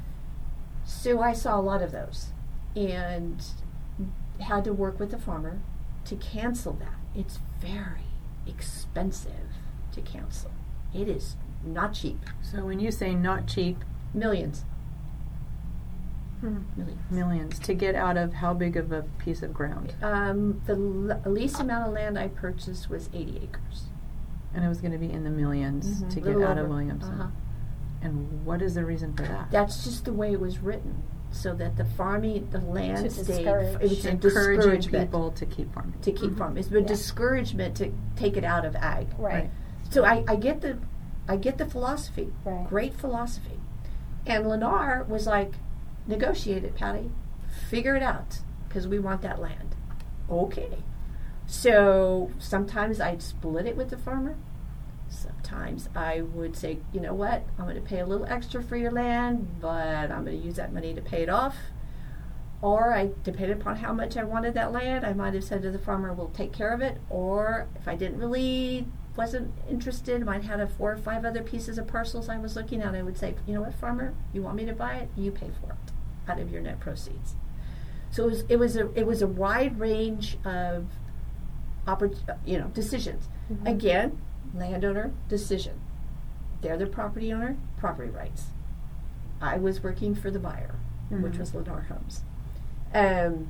So I saw a lot of those, and had to work with the farmer to cancel that. It's very expensive to cancel. It is not cheap.
So when you say not cheap,
Millions.
Hmm.
Millions.
millions to get out of how big of a piece of ground?
Um, the l- least amount of land I purchased was eighty acres.
And it was going to be in the millions
Mhm.
to get
Little
out of
over.
Williamson.
Uh-huh.
And what is the reason for that?
That's just the way it was written, so that the farming, the land
To
stayed.
discourage.
It was a
Encouraging
discouragement
people to keep farming.
to keep
Mhm.
farming. It's a
Yeah.
discouragement to take it out of ag.
Right.
Right.
So I, I get the, I get the philosophy.
Right.
Great philosophy. And Lennar was like, negotiate it, Patty. Figure it out, because we want that land. Okay. So sometimes I'd split it with the farmer. Sometimes I would say, you know what, I'm going to pay a little extra for your land, but I'm going to use that money to pay it off. Or I, depended upon how much I wanted that land, I might have said to the farmer, we'll take care of it. Or if I didn't really, wasn't interested, might have had a four or five other pieces of parcels I was looking at, I would say, you know what, farmer, you want me to buy it? You pay for it out of your net proceeds. So it was, it was a, it was a wide range of, oppor- you know, decisions.
Mhm.
Again, landowner decision. They're the property owner, property rights. I was working for the buyer, which
Mhm.
was Lennar Homes. Um,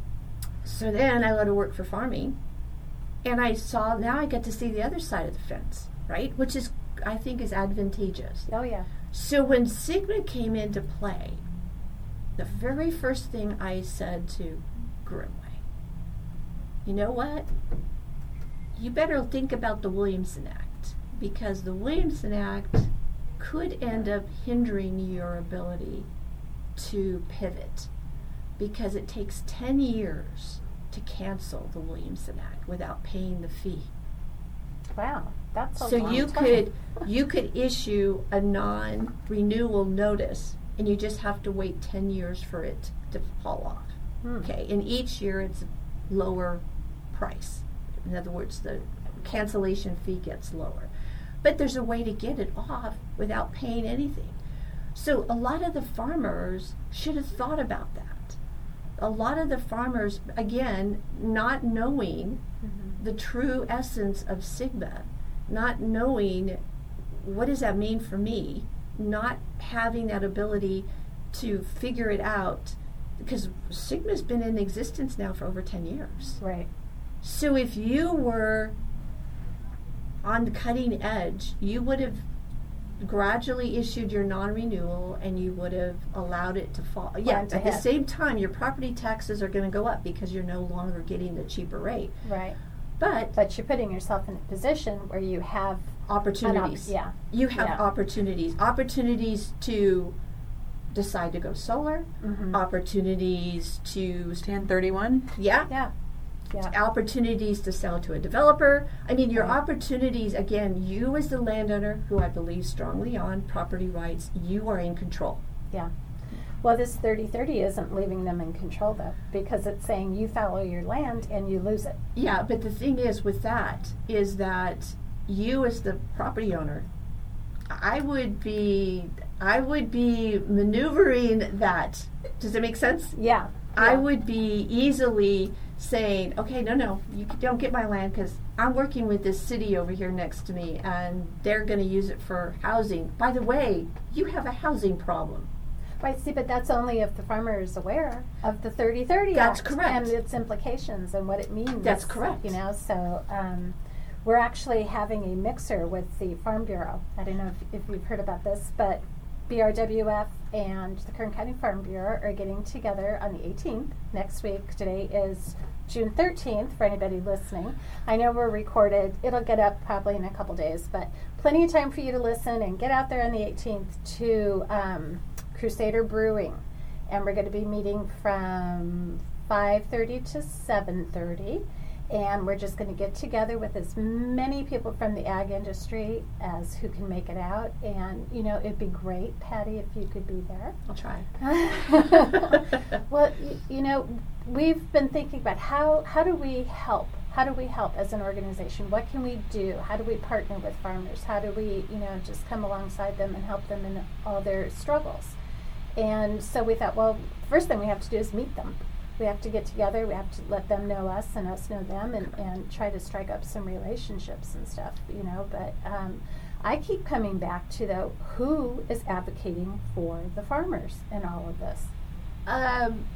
so then I went to work for farming, and I saw, now I get to see the other side of the fence, right? Which is, I think, is advantageous.
Oh yeah.
So when Sigma came into play, the very first thing I said to Grimway, you know what? You better think about the Williamson Act, because the Williamson Act could end up hindering your ability to pivot, because it takes ten years to cancel the Williamson Act without paying the fee.
Wow. That's a
So
long
you
time.
could you could issue a non-renewal notice, and you just have to wait ten years for it to fall off.
Hmm.
Okay, and each year it's a lower price. In other words, the cancellation fee gets lower. But there's a way to get it off without paying anything. So a lot of the farmers should have thought about that. A lot of the farmers, again, not knowing
Mhm.
the true essence of Sigma, not knowing what does that mean for me, not having that ability to figure it out, because Sigma's been in existence now for over ten years.
Right.
So if you were on the cutting edge, you would have gradually issued your non-renewal, and you would have allowed it to fall. Yeah,
Planned
at the
ahead.
same time, your property taxes are going to go up because you're no longer getting the cheaper rate.
Right.
But
But you're putting yourself in a position where you have an op-
opportunities.
yeah.
You have
Yeah.
opportunities. Opportunities to decide to go solar.
Mhm.
Opportunities to,
ten thirty-one?
yeah,
Yeah. Yeah.
opportunities to sell to a developer. I mean, your
Right.
opportunities, again, you as the landowner, who I believe strongly on property rights, you are in control.
Yeah. Well, this thirty thirty isn't leaving them in control, though, because it's saying you follow your land and you lose it.
Yeah, but the thing is with that is that you as the property owner, I would be I would be maneuvering that. Does it make sense?
Yeah.
I
Yeah.
would be easily saying, okay, no, no, you c- don't get my land because I'm working with this city over here next to me, and they're going to use it for housing. By the way, you have a housing problem.
Right, see, but that's only if the farmer is aware of the thirty thirty
That's
Act
correct.
and its implications and what it means.
That's correct.
You know, so um, we're actually having a mixer with the Farm Bureau. I don't know if, if you've heard about this, but B R W F and the Kern County Farm Bureau are getting together on the eighteenth next week. Today is June thirteenth for anybody listening. I know we're recorded. It'll get up probably in a couple days, but plenty of time for you to listen and get out there on the eighteenth to um, Crusader Brewing. And we're going to be meeting from five thirty to seven thirty. And we're just going to get together with as many people from the ag industry as who can make it out. And, you know, it'd be great, Patty, if you could be there.
I'll try.
Well, y- you know, we've been thinking about how, how do we help? How do we help as an organization? What can we do? How do we partner with farmers? How do we, you know, just come alongside them and help them in all their struggles? And so we thought, well, first thing we have to do is meet them. We have to get together, we have to let them know us and us know them and, and try to strike up some relationships and stuff, you know. But um, I keep coming back to, though, who is advocating for the farmers in all of this?
Um,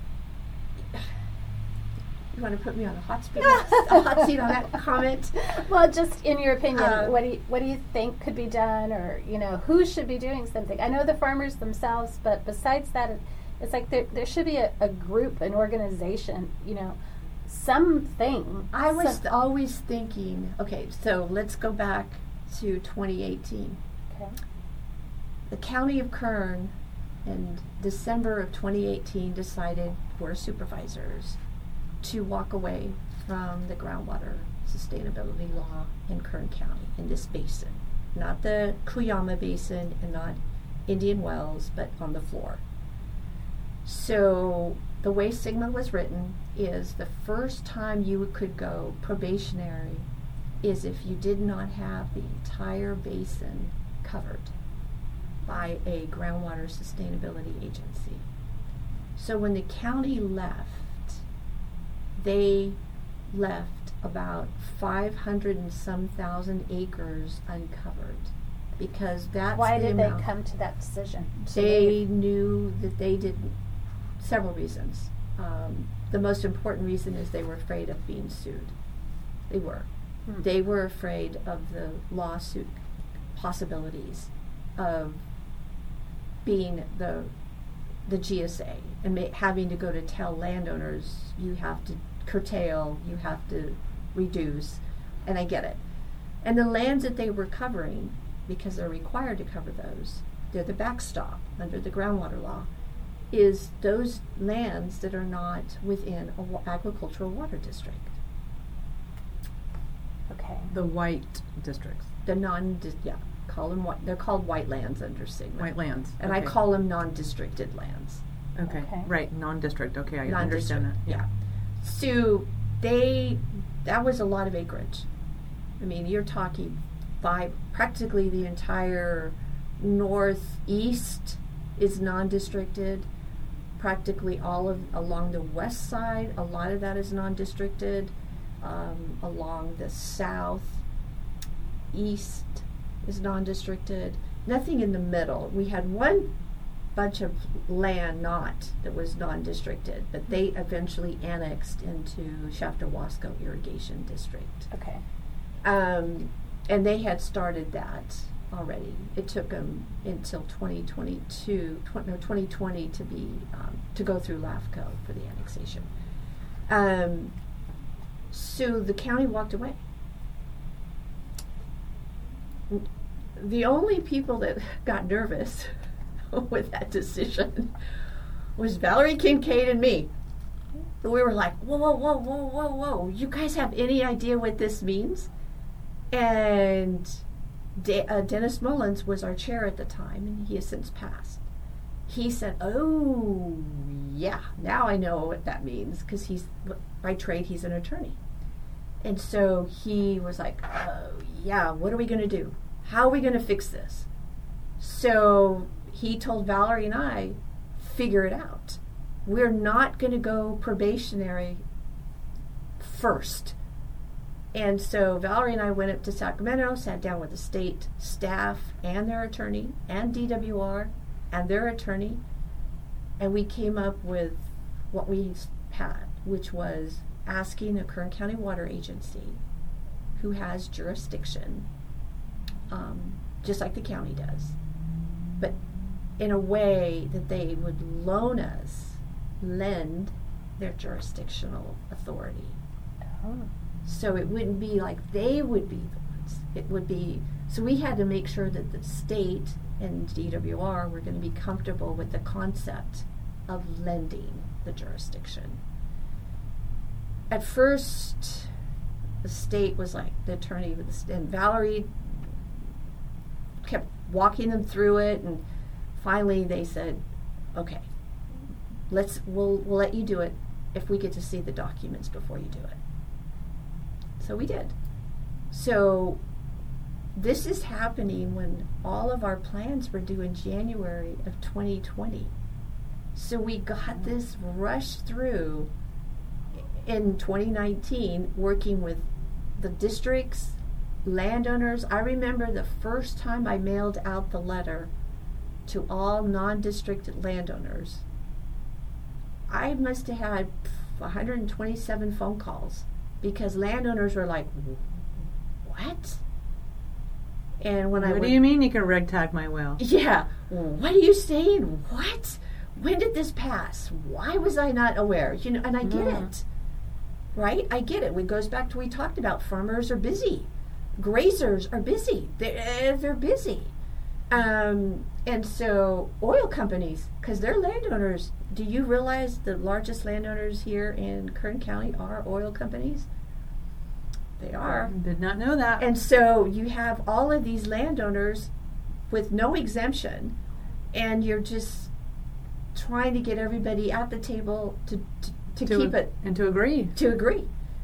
you want to put me on a hot seat, a hot seat on that comment?
Well, just in your opinion,
Um,
what do you, what do you think could be done, or, you know, who should be doing something? I know the farmers themselves, but besides that, it, it's like there, there should be a, a group, an organization, you know, something.
I was
some-
always thinking, okay, so let's go back to twenty eighteen.
okay.
The county of Kern in December of twenty eighteen decided for supervisors to walk away from the groundwater sustainability law in Kern County in this basin. Not the Cuyama Basin and not Indian Wells, but on the floor. So the way SGMA was written is the first time you could go probationary is if you did not have the entire basin covered by a groundwater sustainability agency. So when the county left, they left about five hundred and some thousand acres uncovered because that's
Why
the
did
amount.
they come to that decision? to
They
leave?
knew that they didn't. Several reasons. Um, the most important reason is they were afraid of being sued. They were.
Hmm.
They were afraid of the lawsuit possibilities of being the the G S A and ma- having to go to tell landowners you have to curtail, you have to reduce, and I get it. And the lands that they were covering, because they're required to cover those, they're the backstop under the groundwater law, is those lands that are not within a wa- agricultural water district.
Okay.
The white districts,
The non, yeah, call them what they're called white lands under SGMA.
white lands.
And I
okay.
call them non-districted lands.
Okay,
Okay.
right, non-district, okay, I
Non-district,
understand that.
yeah. So they, that was a lot of acreage. I mean, you're talking five, practically the entire northeast is non-districted. Practically all of, along the west side, a lot of that is non-districted. Um, along the south, east is non-districted. Nothing in the middle. We had one bunch of land not that was non-districted, but they eventually annexed into Shafter-Wasco Irrigation District.
Okay.
Um, and they had started that already. It took them until twenty twenty-two, tw- no, twenty twenty to be um, to go through LAFCO for the annexation. Um, so the county walked away. The only people that got nervous with that decision was Valerie Kincaid and me. We were like, whoa, whoa, whoa, whoa, whoa, whoa. You guys have any idea what this means? And De- uh, Dennis Mullins was our chair at the time, and he has since passed. He said, oh, yeah, now I know what that means, because he's, by trade, he's an attorney. And so he was like, oh, yeah, what are we going to do? How are we going to fix this? So he told Valerie and I, figure it out. We're not going to go probationary first. And so Valerie and I went up to Sacramento, sat down with the state staff and their attorney and D W R and their attorney, and we came up with what we had, which was asking a Kern County Water Agency who has jurisdiction, um, just like the county does, but in a way that they would loan us, lend their jurisdictional authority.
Oh.
So it wouldn't be like they would be the ones. It would be, so we had to make sure that the state and D W R were going to be comfortable with the concept of lending the jurisdiction. At first, the state was like, the attorney, and Valerie kept walking them through it, and finally they said, okay, let's, we'll, we'll let you do it if we get to see the documents before you do it. So we did. So this is happening when all of our plans were due in January of twenty twenty. So we got this rushed through in twenty nineteen, working with the districts, landowners. I remember the first time I mailed out the letter to all non-district landowners, I must have had one hundred twenty-seven phone calls because landowners were like, what? And when
what
I
What
would,
do you mean you can reg tag my well?
Yeah, what are you saying? What? When did this pass? Why was I not aware? You know, and I get
Mm.
it, right? I get it. It goes back to what we talked about. Farmers are busy, grazers are busy. They're they're busy, um, and so oil companies, because they're landowners. Do you realize the largest landowners here in Kern County are oil companies? They are.
Did not know that.
And so you have all of these landowners with no exemption, and you're just trying to get everybody at the table to, to, to,
to
keep
a-
it,
and to agree.
to agree.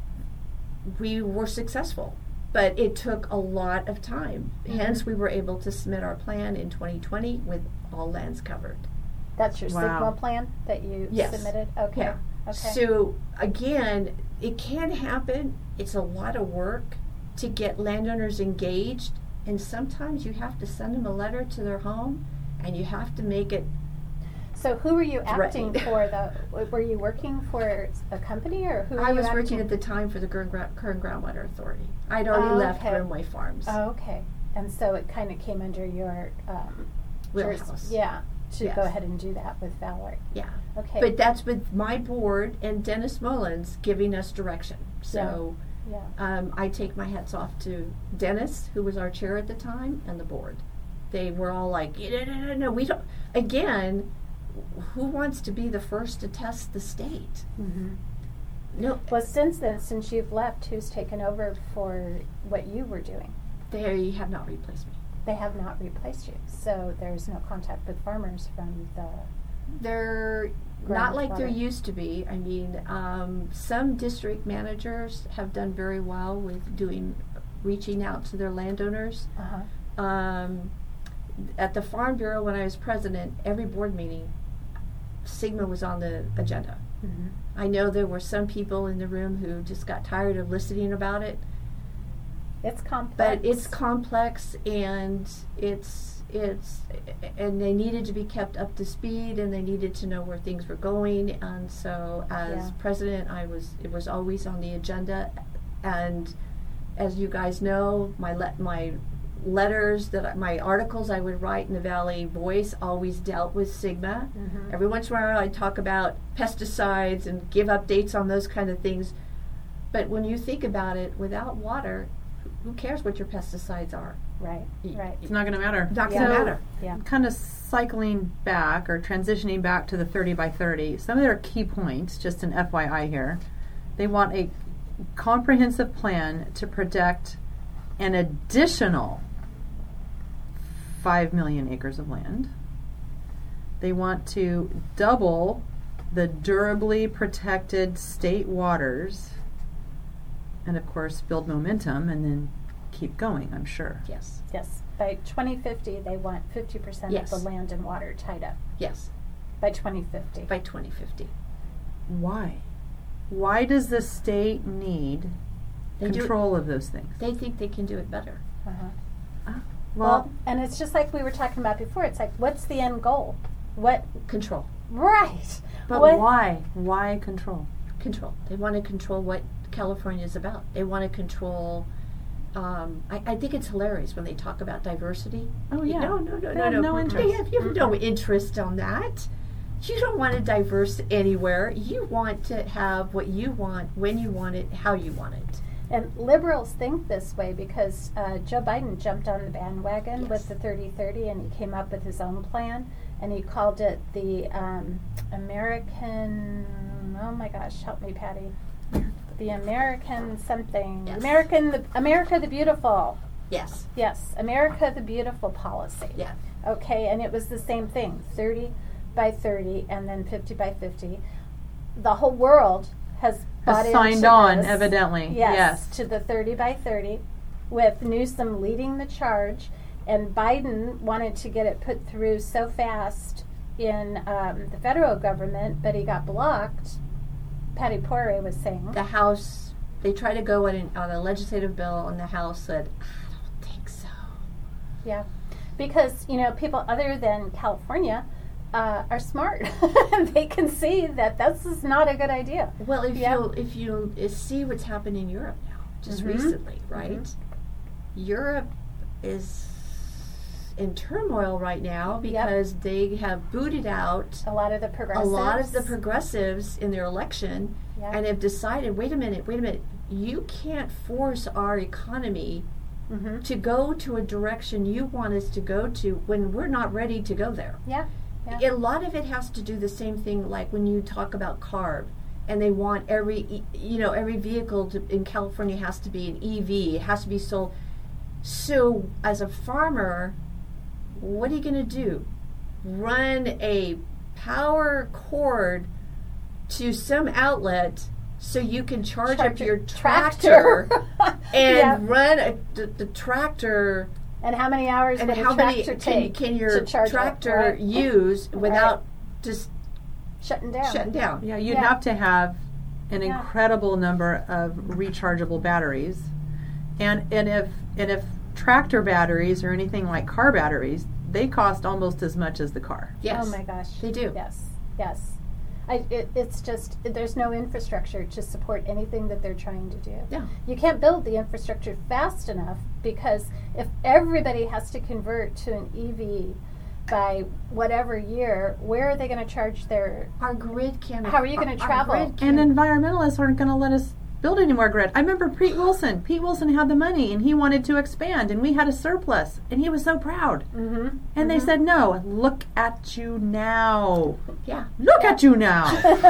We were successful, but it took a lot of time.
Mm-hmm.
Hence, we were able to submit our plan in twenty twenty with all lands covered.
That's your
Wow.
Sigma plan that you
Yes.
submitted? Okay.
Yeah.
Okay.
So again, it can happen. It's a lot of work to get landowners engaged, and sometimes you have to send them a letter to their home, and you have to make it.
So who were you acting
Threatening.
for? The were you working for a company, or who? Were
I
you
was
acting?
working at the time for the Kern, Gra- Kern Groundwater Authority. I'd already
Oh,
left
okay.
Grimway Farms.
Oh, okay. And so it kind of came under your um, juris-
Wheelhouse.
yeah, to
Yes.
go ahead and do that with Valerie.
Yeah.
Okay.
But that's with my board and Dennis Mullins giving us direction. So
yeah.
um, I take my hats off to Dennis, who was our chair at the time, and the board. They were all like, no, no, no, no, we don't. Again, who wants to be the first to test the state?
Mm-hmm.
No,
Well, since then, since you've left, who's taken over for what you were doing?
they have not replaced me.
They have not replaced you, so there's no contact with farmers from the.
They're not like there
Groundwater.
used to be. I mean, um, some district managers have done very well with doing, reaching out to their landowners.
Uh-huh.
Um, at the Farm Bureau, when I was president, every board meeting, Sigma was on the agenda.
Mm-hmm.
I know there were some people in the room who just got tired of listening about it,
It's complex.
but it's complex, and it's it's and they needed to be kept up to speed, and they needed to know where things were going. And so, as
Yeah.
president, I was it was always on the agenda. And as you guys know, my le- my letters that I, my articles I would write in the Valley Voice always dealt with Sigma.
Mhm.
Every once in a while, I'd talk about pesticides and give updates on those kind of things. But when you think about it, without water, who cares what your pesticides are?
Right, right.
It's not going to matter.
Not
Yeah.
going to matter.
Yeah.
Kind of cycling back or transitioning back to the thirty by thirty, some of their key points, just an F Y I here, they want a comprehensive plan to protect an additional five million acres of land. They want to double the durably protected state waters, and of course build momentum and then keep going, I'm sure.
Yes.
Yes. By twenty fifty, they want fifty percent
Yes.
of the land and water tied up.
Yes.
By twenty fifty.
By twenty fifty.
Why? Why does the state need
They do-
control of those things?
They think they can do it better.
Uh-huh.
Well,
Well, and it's just like we were talking about before. It's like, what's the end goal? What?
Control.
Right.
But
What-
why? Why control?
Control. They want to control what California is about. They want to control. Um, I, I think it's hilarious when they talk about diversity.
Oh, yeah.
No, no, no,
They
no,
have
no.
no interest.
They have, you have no interest on that. You don't want to diverse anywhere. You want to have what you want, when you want it, how you want it.
And liberals think this way because uh, Joe Biden jumped on the bandwagon
Yes.
with the thirty thirty, and he came up with his own plan, and he called it the um, American, oh my gosh, help me, Patty. The American something.
Yes.
American, the, America the Beautiful.
Yes.
Yes, America the Beautiful policy.
Yeah.
Okay, and it was the same thing, thirty by thirty and then fifty by fifty. The whole world has bought
Has signed
into
on,
this.
evidently.
Yes,
Yes.
to the thirty by thirty, with Newsom leading the charge, and Biden wanted to get it put through so fast in um, the federal government, but he got blocked. Patty Poirier was saying.
The House, they tried to go on, an, on a legislative bill, and the House said, I don't think so.
Yeah, because, you know, people other than California uh, are smart. They can see that this is not a good idea.
Well, if
Yeah.
you if you uh, see what's happened in Europe now, just
Mhm.
recently, right? Europe is in turmoil right now because they have booted out
A lot of the
a
progressives.
lot of the progressives in their election
Yeah.
and have decided, wait a minute, wait a minute, you can't force our economy
Mm-hmm.
to go to a direction you want us to go to when we're not ready to go there.
Yeah. Yeah.
A lot of it has to do the same thing like when you talk about CARB and they want every e- you know every vehicle to, in California has to be an E V, it has to be sold. So as a farmer, what are you going to do? Run a power cord to some outlet so you can charge,
Charge
up your
a
tractor,
tractor.
and
Yeah.
run a, the, the tractor.
And how many hours
And
would
how
a
many
tractor
can,
take
can your
to charge
tractor
it, right?
use without just
shutting down?
shutting down?
Yeah, you'd
Yeah.
have to have an
Yeah.
incredible number of rechargeable batteries. And and if and if tractor batteries or anything like car batteries, they cost almost as much as the car.
Yes.
Oh my gosh.
They do.
Yes. Yes. I, it, it's just, there's no infrastructure to support anything that they're trying to do.
Yeah.
You can't build the infrastructure fast enough because if everybody has to convert to an E V by whatever year, where are they going to charge their,
Our grid can.
How are you gonna
our
travel?
grid can-
And environmentalists aren't going to let us build any more grid. I remember Pete Wilson. Pete Wilson had the money and he wanted to expand and we had a surplus and he was so proud.
mm-hmm,
And they said, no, look at you now.
yeah.
Look at you now.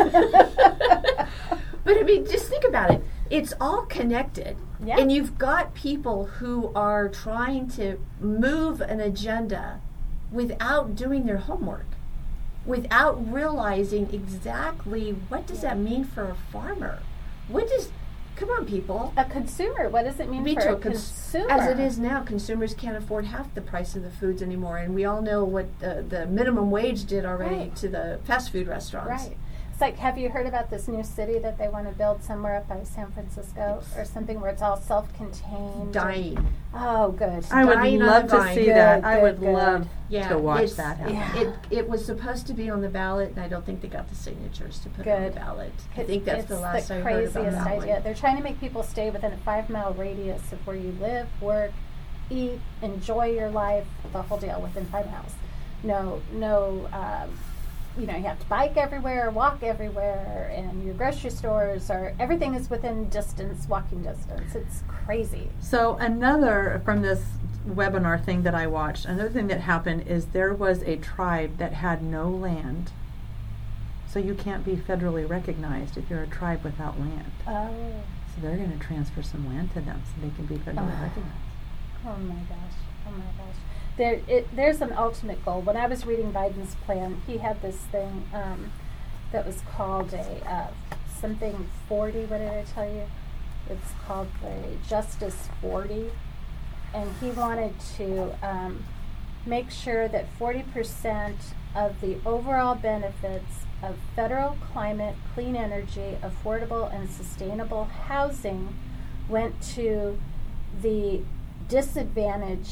But I mean, just think about it. It's all connected.
Yeah.
And you've got people who are trying to move an agenda without doing their homework, without realizing exactly what does that mean for a farmer. What does, come on, people.
a consumer, what does it mean
Me
for
too,
a
cons-
consumer?
As it is now, consumers can't afford half the price of the foods anymore, and we all know what the, the minimum wage did already
Right.
to the fast food restaurants.
Right. It's like, have you heard about this new city that they want to build somewhere up by San Francisco or something where it's all self-contained?
Dying.
Oh, good.
I would
Dying on
love
the
to
vine.
see
Good,
that. I
good,
would
good.
love
Yeah,
to watch
it's-
that happen.
Yeah.
It it was supposed to be on the ballot, and I don't think they got the signatures to put it on the
Good.
ballot. I
It's-
think that's
it's
the last
the
I heard about
craziest
that
idea.
one.
They're trying to make people stay within a five-mile radius of where you live, work, eat, enjoy your life, the whole deal within five miles. No, no. Um, you know, you have to bike everywhere, walk everywhere, and your grocery stores are, everything is within distance, walking distance. It's crazy.
So another from this webinar thing that I watched, another thing that happened is there was a tribe that had no land. So you can't be federally recognized if you're a tribe without land.
Oh,
So they're going to transfer some land to them so they can be federally
Oh.
recognized.
oh my gosh, oh my gosh. There, it, there's an ultimate goal. When I was reading Biden's plan, he had this thing um, that was called a uh, something forty. What did I tell you? It's called the Justice forty, and he wanted to um, make sure that forty percent of the overall benefits of federal climate, clean energy, affordable and sustainable housing went to the disadvantaged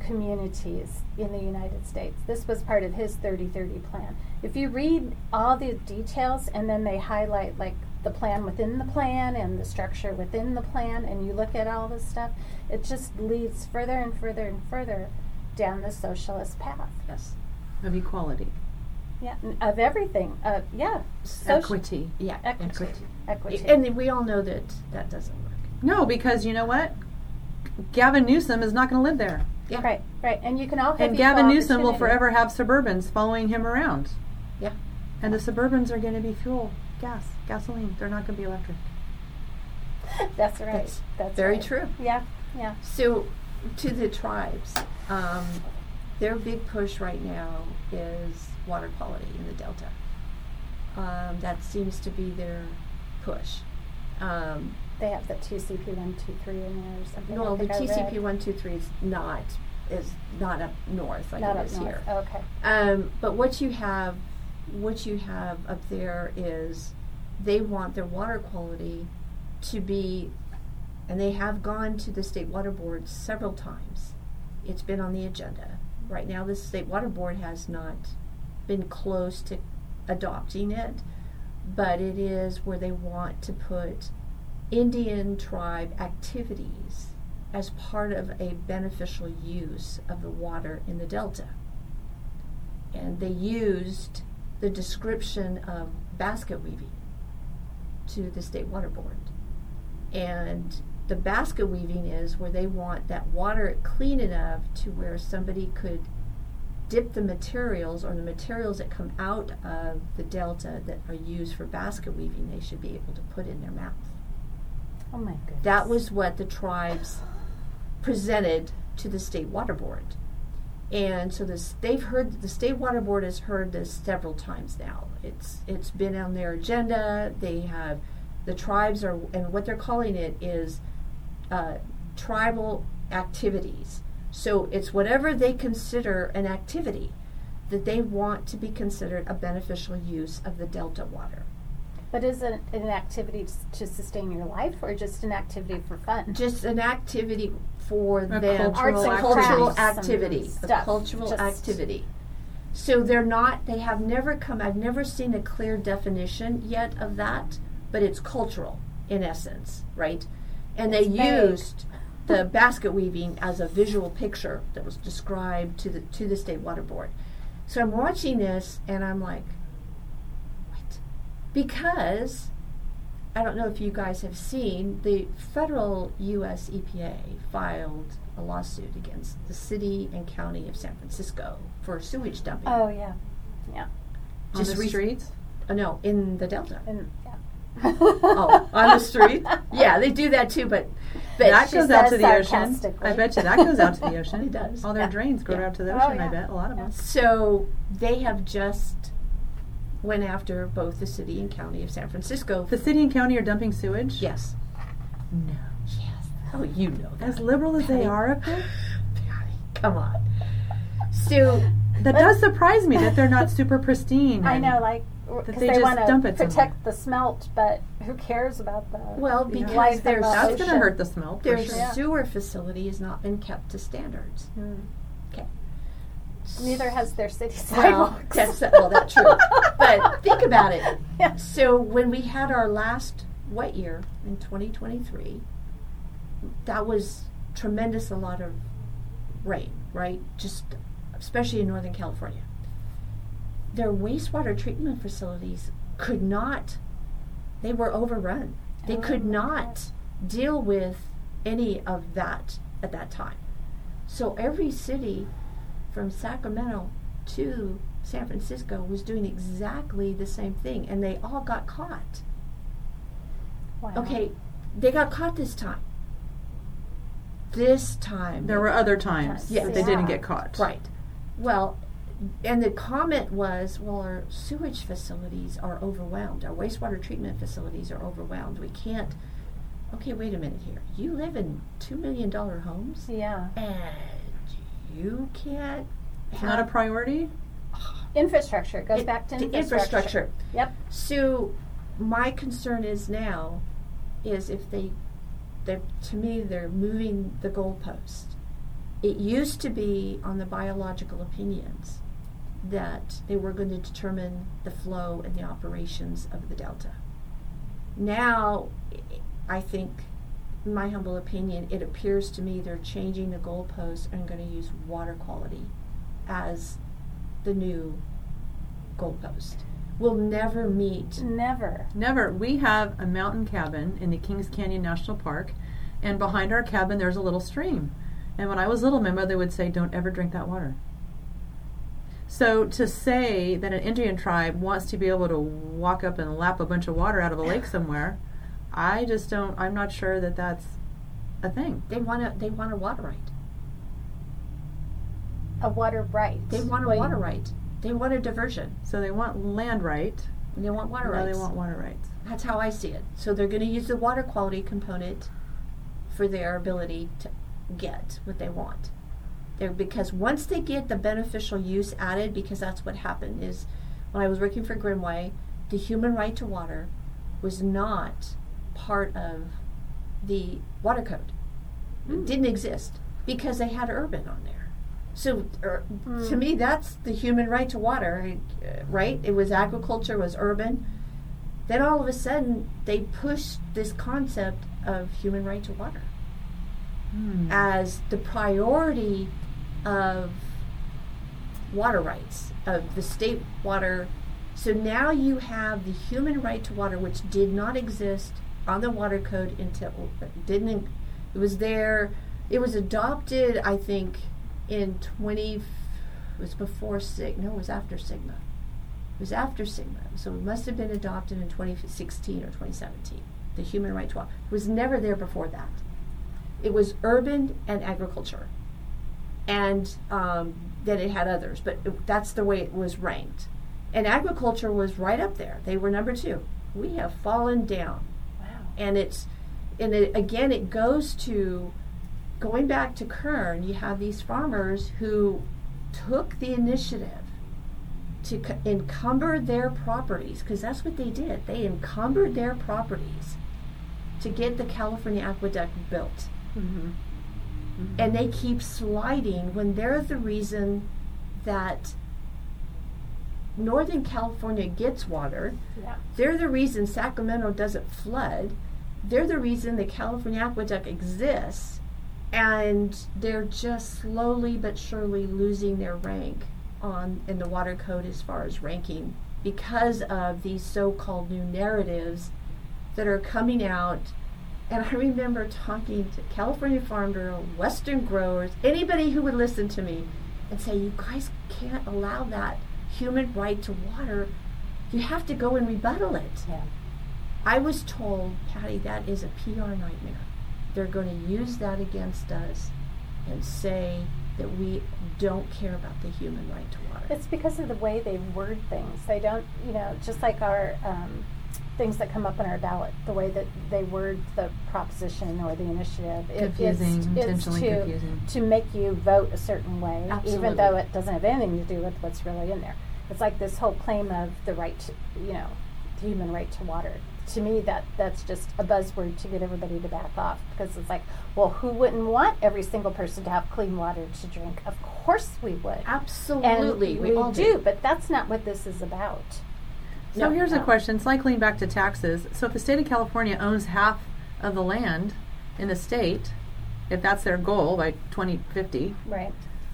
communities in the United States. This was part of his thirty thirty plan. If you read all the details and then they highlight like the plan within the plan and the structure within the plan, and you look at all this stuff, it just leads further and further and further down the socialist path.
Yes.
Of equality.
Yeah, n- of everything. Uh, yeah. Soci-
Equity.
Yeah.
Equity. Equity.
And we all know that that doesn't work.
No, because you know what? Gavin Newsom is not going to live there.
Yeah.
Right, right. And you can all have
And
equal
Gavin Newsom will
opportunity.
forever have Suburbans following him around.
Yeah.
And the Suburbans are going to be fuel, gas, gasoline. They're not going to be electric.
That's right.
That's
That's
very
right.
true.
Yeah, yeah.
So, to the tribes, um, their big push right now is water quality in the Delta. Um, that seems to be their push. Um,
They have the T C P one two three in there or something.
no,
I
the
think I
T C P
read.
one two three is not is not up north like
Not
it
up
is
north.
here.
Okay.
Um, but what you have, what you have up there is, they want their water quality to be, and they have gone to the state water board several times. It's been on the agenda. Right now, the state water board has not been close to adopting it, but it is where they want to put Indian tribe activities as part of a beneficial use of the water in the Delta. And they used the description of basket weaving to the state water board. And the basket weaving is where they want that water clean enough to where somebody could dip the materials, or the materials that come out of the Delta that are used for basket weaving, they should be able to put in their mouth.
Oh my goodness.
That was what the tribes presented to the state water board. And so this, they've heard, the state water board has heard this several times now. It's it's been on their agenda. They have, the tribes are, and what they're calling it is uh, tribal activities. So it's whatever they consider an activity that they want to be considered a beneficial use of the Delta water.
But is it an activity s- to sustain your life, or just an activity for fun?
Just an activity for
A
them.
cultural
It's a
activity.
cultural
Crafts and
activity. A
stuff.
cultural
Just-
activity. So they're not, they have never come, I've never seen a clear definition yet of that, but it's cultural in essence, right? And
It's
they
vague.
used the basket weaving as a visual picture that was described to the to the state water board. So I'm watching this and I'm like, what? Because I don't know if you guys have seen, the federal U S E P A filed a lawsuit against the city and county of San Francisco for sewage dumping.
Oh yeah, yeah.
On
Just
the
re-
streets?
Uh, no, in the Delta.
And yeah.
Oh, on the street? Yeah, they do that too, but, but
That
she
goes out to
says
the ocean.
sarcastically.
I bet you that goes out to the ocean.
It does.
All their
Yeah.
drains go
Yeah.
out to the
Oh,
ocean, I
yeah.
bet. A lot of
Yeah.
them.
So they have just went after both the city and county of San Francisco.
The city and county are dumping sewage?
Yes.
No.
Yes. Oh, you know that.
As liberal as they
Patty.
are up there?
Patty, come on. So
That
But-
does surprise me that they're not super pristine.
I
and-
know, like, because
they
they,
just
want
dump
to
it
protect
somewhere.
the smelt, but who cares about the?
well,
Yeah.
because
Life
their
of the
That's
ocean.
going to hurt the smell, for
their
sure.
Yeah.
sewer facility has not been kept to standards.
Hmm.
Okay.
Neither has their city
Well,
sidewalks.
that's well, that's true. But think about it.
Yeah.
So when we had our last wet year in twenty twenty-three, that was tremendous a lot of rain, right? Just especially in Northern California. Their wastewater treatment facilities could not, they were overrun. They
Oh
could
my
not deal with any of that at that time. So every city from Sacramento to San Francisco was doing exactly the same thing, and they all got caught.
Wow.
Okay, they got caught this time. This time.
There were other times
Yes.
that they
Yeah.
didn't get caught.
Right. Well, and the comment was, well, our sewage facilities are overwhelmed. Our wastewater treatment facilities are overwhelmed. We can't. Okay, wait a minute here. You live in two million dollar homes,
Yeah.
and you can't.
It's not a
have
priority?
Infrastructure. It goes
it-
back to
to
infrastructure.
infrastructure.
Yep.
So, my concern is now, is if they, they to me they're moving the goalpost. it used to be on the biological opinions that they were going to determine the flow and the operations of the delta. Now, I think, in my humble opinion, it appears to me they're changing the goalposts and going to use water quality as the new goalpost. We'll never meet.
Never.
Never. We have a mountain cabin in the Kings Canyon National Park, and behind our cabin there's a little stream. And when I was little, my mother would say, don't ever drink that water. So to say that an Indian tribe wants to be able to walk up and lap a bunch of water out of a lake somewhere, I just don't, I'm not sure that that's a thing.
They want to. They want a water right.
A water right.
They want a
Well,
water right. They want a diversion.
So they want land right.
And they want water
now
rights.
they want water rights.
That's how I see it. So they're going to use the water quality component for their ability to get what they want. They're, because once they get the beneficial use added, because that's what happened, is when I was working for Grimway, the human right to water was not part of the water code.
Mm.
It didn't exist because they had urban on there. So er,
Mm.
to me, that's the human right to water, uh, right? It was agriculture, was urban. Then all of a sudden, they pushed this concept of human right to water
Hmm.
as the priority of water rights, of the state water. So now you have the human right to water, which did not exist on the water code until it didn't. It was there. It was adopted, I think, in twenty. It was before Sigma. No, it was after Sigma. It was after Sigma. So it must have been adopted in twenty sixteen or twenty seventeen. The human right to water. It was never there before that. It was urban and agriculture, and um, then it had others, but it, that's the way it was ranked. And agriculture was right up there. They were number two. We have fallen down.
Wow.
And it's, and it, again, it goes to, going back to Kern, you have these farmers who took the initiative to c- encumber their properties, because that's what they did. They encumbered their properties to get the California Aqueduct built.
Mm-hmm. Mm-hmm.
And they keep sliding when they're the reason that Northern California gets water.
Yeah.
They're the reason Sacramento doesn't flood. They're the reason the California Aqueduct exists. And they're just slowly but surely losing their rank on in the water code as far as ranking because of these so-called new narratives that are coming out. And I remember talking to California Farm Bureau, Western growers, anybody who would listen to me and say, you guys can't allow that human right to water. You have to go and rebuttal it.
Yeah.
I was told, Patty, that is a P R nightmare. They're going to use that against us and say that we don't care about the human right to water.
It's because of the way they word things. They don't, you know, just like our um, things that come up on our ballot, the way that they word the proposition or the initiative. It-
Confusing,
it's,
intentionally
it's to,
confusing.
to make you vote a certain way,
Absolutely.
even though it doesn't have anything to do with what's really in there. It's like this whole claim of the right to, you know, the human right to water. To me, that that's just a buzzword to get everybody to back off, because it's like, well, who wouldn't want every single person to have clean water to drink? Of course we would.
Absolutely.
And
we,
we
all
do, but that's not what this is about.
So
No,
here's a
no.
question, cycling back to taxes. So if the state of California owns half of the land in the state, if that's their goal by twenty fifty,
Right.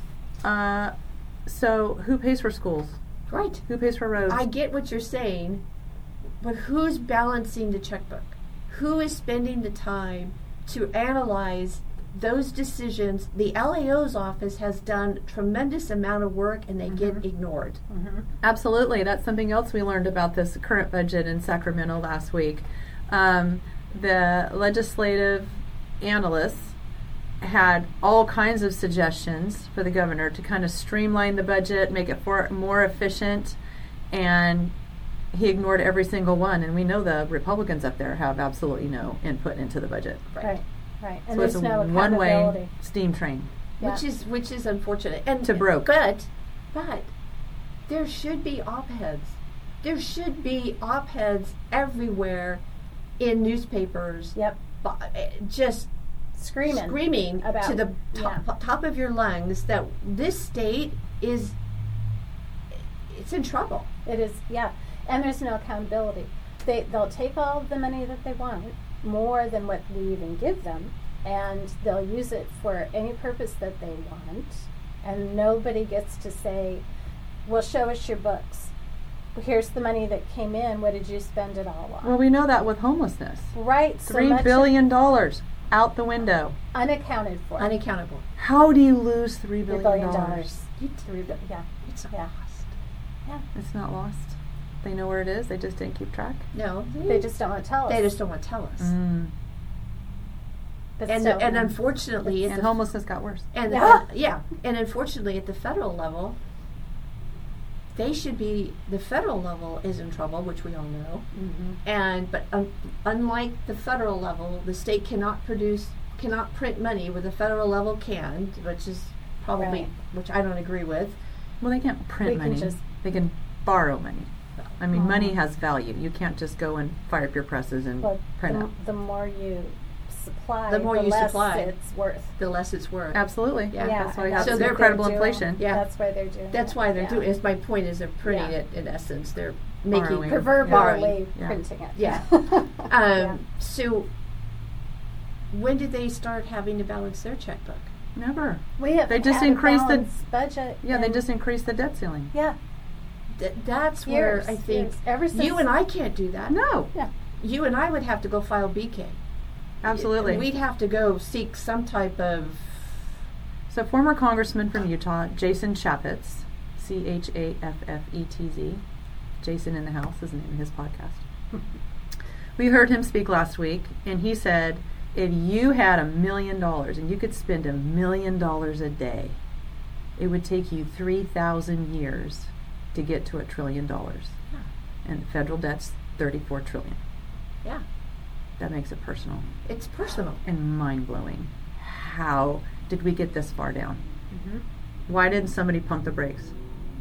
uh, so who pays for schools?
Right.
Who pays for roads?
I get what you're saying, but who's balancing the checkbook? Who is spending the time to analyze those decisions? The L A O's office has done tremendous amount of work, and they get ignored.
Mm-hmm.
Absolutely. That's something else we learned about this current budget in Sacramento last week. Um, the legislative analysts had all kinds of suggestions for the governor to kind of streamline the budget, make it for, more efficient, and he ignored every single one. And we know the Republicans up there have absolutely no input into the budget.
Right. Right. And
So it's
there's
a
no
one-way
accountability.
steam train.
Yeah.
Which is which is unfortunate. And
To broke.
But but there should be op-eds. There should be op-eds everywhere in newspapers.
Yep.
bu- eh, Just
screaming,
screaming
about,
to the top,
yeah.
top of your lungs that this state is, it's in trouble.
It is, yeah. And there's no accountability. They, they'll take all of the money that they want, more than what we even give them, and they'll use it for any purpose that they want, and nobody gets to say, well, show us your books. Here's the money that came in. What did you spend it all on?
Well, we know that with homelessness.
Right.
Three
so much
billion dollars out the window.
unaccounted for.
Unaccountable.
How do you lose three
Three
billion
billion
dollars?
dollars. Three bi- yeah.
It's
Yeah.
lost.
Yeah.
It's not lost. They know where it is. They just didn't keep track.
No,
They just don't want to tell us.
they just don't want to tell us.
Mm.
But
And
still,
and unfortunately, at
And
the
homelessness got worse.
And
Yeah.
uh, yeah, and unfortunately, at the federal level, they should be. The federal level is in trouble, which we all know.
Mm-hmm.
And but um, unlike the federal level, the state cannot produce, cannot print money where the federal level can, which is probably
Right.
which I don't agree with.
Well, they can't print
We can
money.
just-
They can borrow money. I mean,
Oh.
money has value. You can't just go and fire up your presses and
Well,
print
the,
out.
the more you supply,
The more you
less
supply.
it's worth.
The less it's worth.
Absolutely.
Yeah.
Yeah,
That's why
and
you have
So
so
they're-
incredible
they're doing-
inflation.
Yeah.
That's why they're doing.
That's
it.
why they're
yeah.
doing. It's my point is they're printing
Yeah.
it in essence. They're making
Borrowing.
Proverbially
Yeah.
printing it.
Yeah.
um,
Um, So, when did they start having to balance their checkbook?
Never.
We have
They just
had a
increased the-
balanced budget.
Yeah, they
and-
just increased the debt ceiling.
yeah.
Th- that's
Years,
where I think
years. Ever since
you and I can't do that.
No.
Yeah.
You and I would have to go file B K.
Absolutely.
We'd have to go seek some type of.
So former Congressman from Utah, Jason Chaffetz, C H A F F E T Z, Jason in the House is the name of his podcast. We heard him speak last week, and he said, if you had a million dollars and you could spend a million dollars a day, it would take you three thousand years to get to a trillion dollars.
Yeah.
And federal debt's thirty-four trillion.
Yeah,
That makes it personal
it's personal.
and mind-blowing. How did we get this far down?
Mm-hmm.
Why didn't somebody pump the brakes?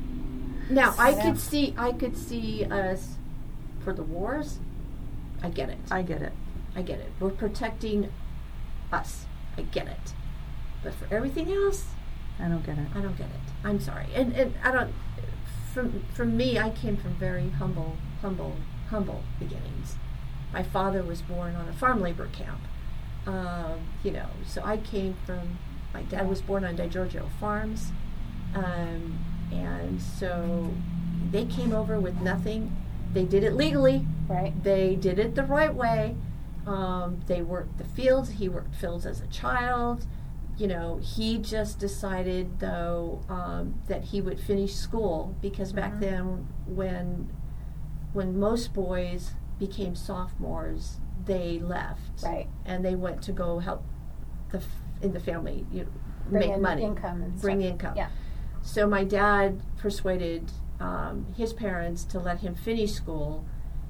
Now I
Yeah.
could see, I could see us for the wars. I get it.
I get it.
I get it. We're protecting us. I get it. But for everything else,
I don't get it.
I don't get it. I'm sorry. And and I don't. From from me, I came from very humble, humble, humble beginnings. My father was born on a farm labor camp. Um, you know, so I came from. My dad was born on DiGiorgio Farms, um, and so they came over with nothing. They did it legally.
Right.
They did it the right way. Um, they worked the fields. He worked fields as a child. You know, he just decided though um, that he would finish school because back
Mhm.
then, when when most boys became sophomores, they left
Right.
and they went to go help the f- in the family, you know,
Bring
make
in
money,
income and
bring
stuff.
income.
Yeah.
So my dad persuaded um, his parents to let him finish school,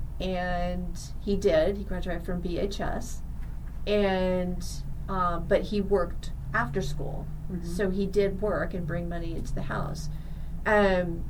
and he did. He graduated from B H S, and uh, but he worked after school,
Mhm.
so he did work and bring money into the house. Um,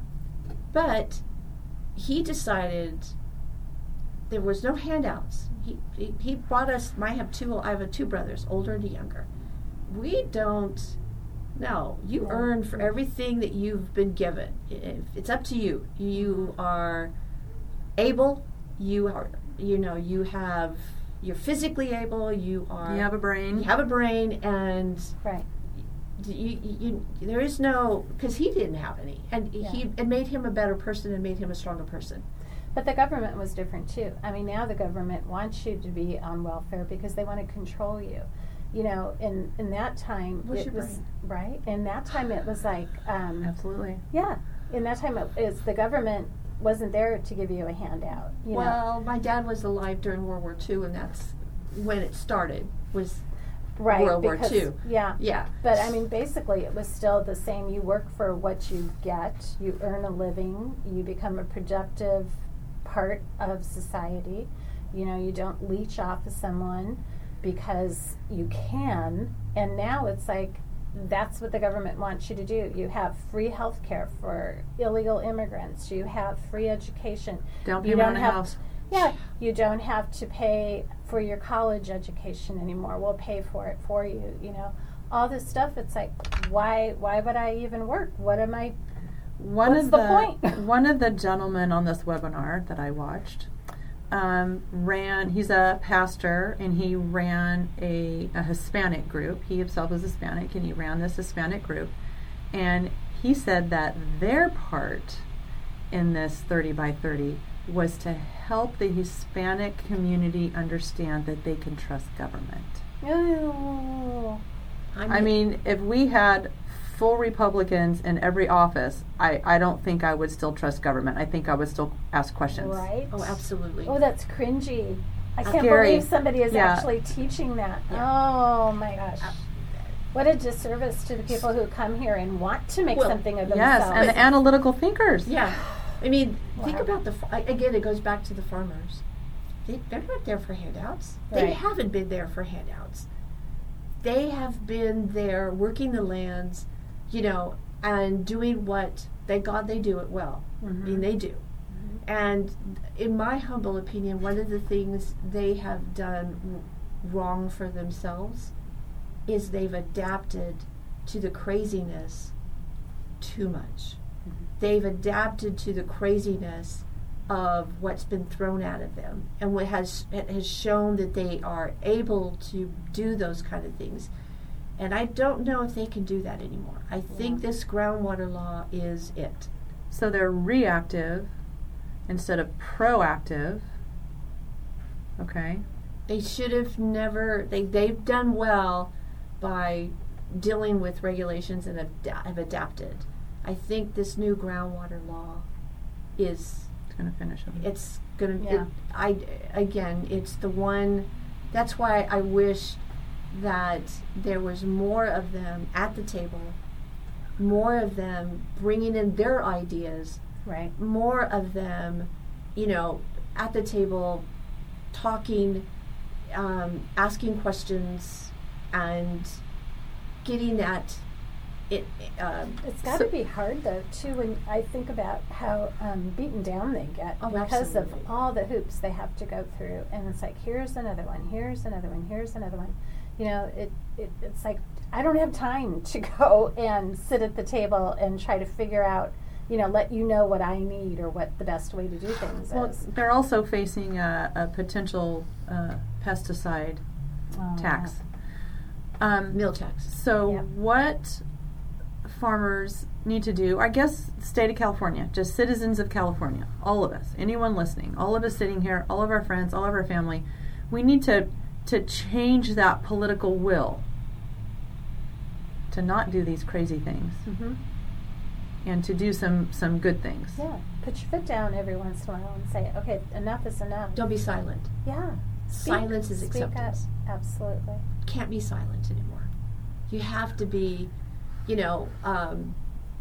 but he decided there was no handouts. He, he he brought us. I have two. I have two brothers, older and younger. We don't. No, you
No.
earn for everything that you've been given. It- It's up to you. You are able. You are. You know. You have. You're physically able. You are.
You have a brain.
You have a brain, and
Right.
you, you, you, there is no, because he didn't have any, and
Yeah.
he it made him a better person and made him a stronger person.
But the government was different too. I mean, now the government wants you to be on welfare because they want to control you. You know, in in that time
What's
it
your
was right. In that time it was like, um,
Absolutely.
yeah. In that time it is the government wasn't there to give you a handout. You know,
Well, my dad was alive during World War Two, and that's when it started. Was
right?
World War
because,
Two.
Yeah.
yeah,
But I mean, basically, it was still the same. You work for what you get. You earn a living. You become a productive part of society. You know, you don't leech off of someone because you can. And now it's like that's what the government wants you to do. You have free health care for illegal immigrants. You have free education.
Down
You
payment
don't
on a
have
house.
Yeah, you don't have to pay for your college education anymore. We'll pay for it for you, you know. All this stuff, it's like, why why would I even work? What am I,
One
what's
of
the,
the,
point?
one of the gentlemen on this webinar that I watched um, ran, he's a pastor, and he ran a, a Hispanic group. He himself is Hispanic, and he ran this Hispanic group. And he said that their part in this thirty by thirty was to help the Hispanic community understand that they can trust government.
Oh.
I mean, if we had full Republicans in every office, I, I don't think I would still trust government. I think I would still ask questions.
Right.
Oh, absolutely.
Oh, that's cringy. I can't
Scary.
believe somebody is
Yeah.
actually teaching that.
Yeah.
Oh my gosh. What a disservice to the people who come here and want to make
Well,
something of
Yes,
themselves.
and the analytical thinkers.
Yeah. I mean, think
Wow.
about the, fa- I- again, it goes back to the farmers. They, they're not there for handouts. They
Right.
haven't been there for handouts. They have been there working the lands, you know, and doing what, thank God they do it well.
Mhm.
I mean, they do. And in my humble opinion, one of the things they have done w- wrong for themselves is they've adapted to the craziness too much. They've adapted to the craziness of what's been thrown out of them, and what has it has shown that they are able to do those kind of things. And I don't know if they can do that anymore. I think this groundwater law is it.
So they're reactive instead of proactive. Okay.
They should have never. They they've done well by dealing with regulations and have, have adapted. I think this new groundwater law is.
It's going to finish them.
It's gonna.
Yeah.
It, I again. It's the one. That's why I wish that there was more of them at the table, more of them bringing in their ideas,
Right.
more of them, you know, at the table, talking, um, asking questions, and getting at it. Um,
It's got to be hard though too when I think about how um, beaten down they get
Oh,
because
absolutely.
of all the hoops they have to go through, and it's like here's another one, here's another one, here's another one. You know, it, it it's like I don't have time to go and sit at the table and try to figure out, you know, let you know what I need or what the best way to do things
Well,
is.
they're also facing a, a potential uh, pesticide
Oh,
tax. Um,
meal tax.
So
Yep.
what farmers need to do, I guess the state of California, just citizens of California, all of us, anyone listening, all of us sitting here, all of our friends, all of our family, we need to to change that political will to not do these crazy things
Mm-hmm.
and to do some, some good things.
Yeah, put your foot down every once in a while and say, okay, enough is enough.
Don't be silent.
Yeah. Speak,
Silence is
speak
acceptance.
Up. Absolutely.
Can't be silent anymore. You have to be, you know, um,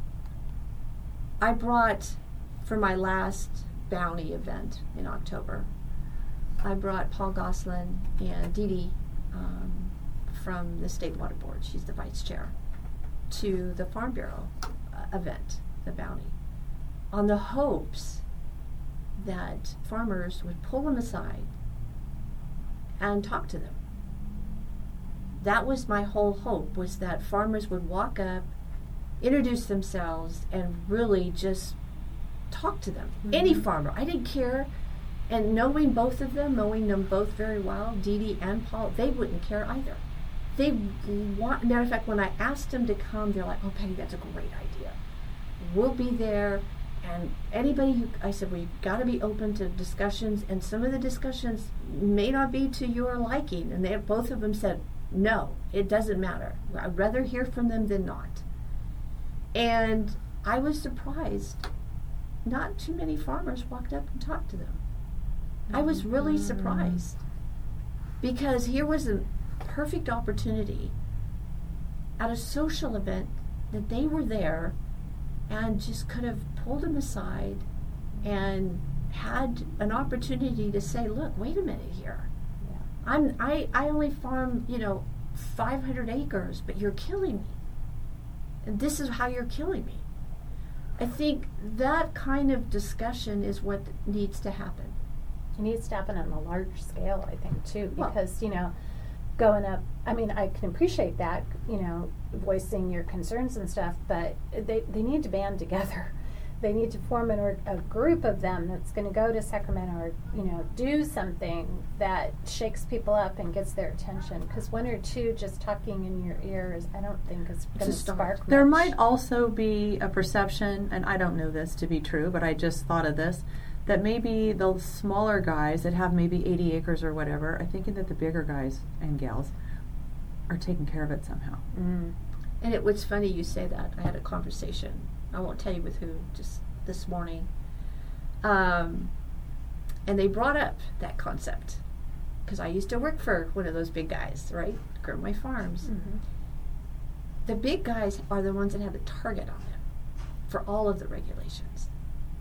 I brought, for my last bounty event in October, I brought Paul Goslin and Dee Dee um, from the State Water Board, she's the vice chair, to the Farm Bureau uh, event, the bounty, on the hopes that farmers would pull them aside and talk to them. That was my whole hope, was that farmers would walk up, introduce themselves, and really just talk to them.
Mm-hmm.
Any farmer, I didn't care. And knowing both of them, knowing them both very well, Dee Dee and Paul, they wouldn't care either. They want, matter of fact, when I asked them to come, they're like, oh, Penny, that's a great idea. We'll be there. And anybody who, I said, we've got to be open to discussions, and some of the discussions may not be to your liking. And they both of them said, no, it doesn't matter. I'd rather hear from them than not. And I was surprised. Not too many farmers walked up and talked to them. I was really surprised. Because here was a perfect opportunity at a social event that they were there and just could have pulled them aside and had an opportunity to say, look, wait a minute here.
Yeah.
I'm I, I only farm, you know, five hundred acres, but you're killing me. And this is how you're killing me. I think that kind of discussion is what needs to happen.
he needs to happen on a large scale, I think, too,
Well-
because, you know, going up, I mean, I can appreciate that, you know, voicing your concerns and stuff, but they, they need to band together. They need to form an or, a group of them that's going to go to Sacramento or, you know, do something that shakes people up and gets their attention. Because one or two just talking in your ears, I don't think is going to
a start.
spark
There
much.
might also be a perception, and I don't know this to be true, but I just thought of this, that maybe the smaller guys that have maybe eighty acres or whatever are thinking that the bigger guys and gals are taking care of it somehow.
Mm.
And it was funny you say that. I had a conversation. I won't tell you with who, just this morning. Um, and they brought up that concept. Because I used to work for one of those big guys, right? Grimway Farms.
Mm-hmm.
The big guys are the ones that have the target on them for all of the regulations.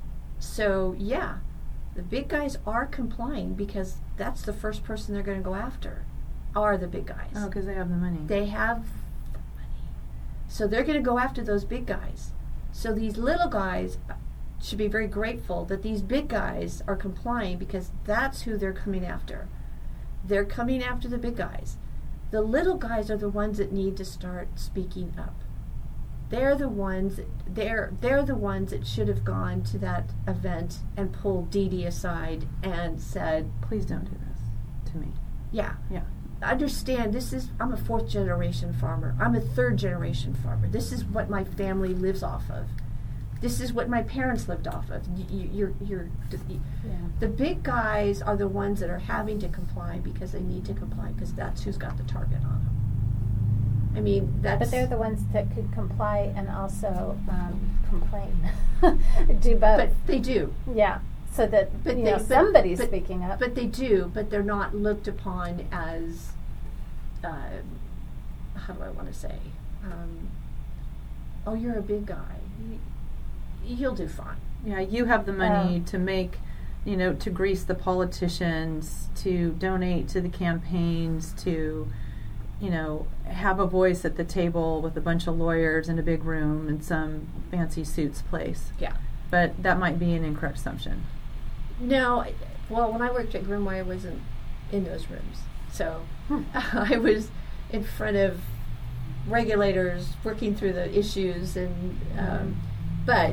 So, yeah, the big guys are complying because that's the first person they're going to go after, are the big guys.
Oh, because they have the money.
They have the money. So they're going to go after those big guys. So these little guys should be very grateful that these big guys are complying because that's who they're coming after. They're coming after the big guys. The little guys are the ones that need to start speaking up. They're the ones they're they're the ones that should have gone to that event and pulled Dee Dee aside and said,
Please don't do this to me.
yeah,
Yeah.
understand this is I'm a fourth generation farmer. I'm a third generation farmer. This is what my family lives off of. This is what my parents lived off of. You, you're, you're, you,
Yeah.
the big guys are the ones that are having to comply because they need to comply because that's who's got the target on them. I mean, that's.
But they're the ones that could comply and also um, complain. Do both.
But they do.
Yeah. So that
But
you
they,
know
but-
somebody's
but-
speaking up.
But they do. But they're not looked upon as. Uh, how do I want to say? Um, oh, you're a big guy. You, you'll do fine.
Yeah, you have the money
Oh.
to make, you know, to grease the politicians, to donate to the campaigns, to, you know, have a voice at the table with a bunch of lawyers in a big room in some fancy suits place.
Yeah.
But that might be an incorrect assumption.
No, I- well, when I worked at Grimway, I wasn't in those rooms. So
Hmm.
I was in front of regulators working through the issues. and um, But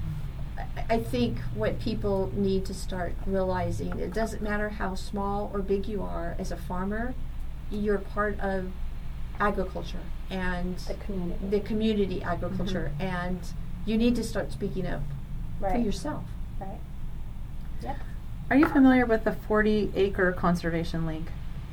I, I think what people need to start realizing, it doesn't matter how small or big you are as a farmer, you're part of agriculture and
the community.
the community agriculture, and you need to start speaking up for
Right.
yourself.
Right. Yep.
Are you familiar with the forty acre Conservation League?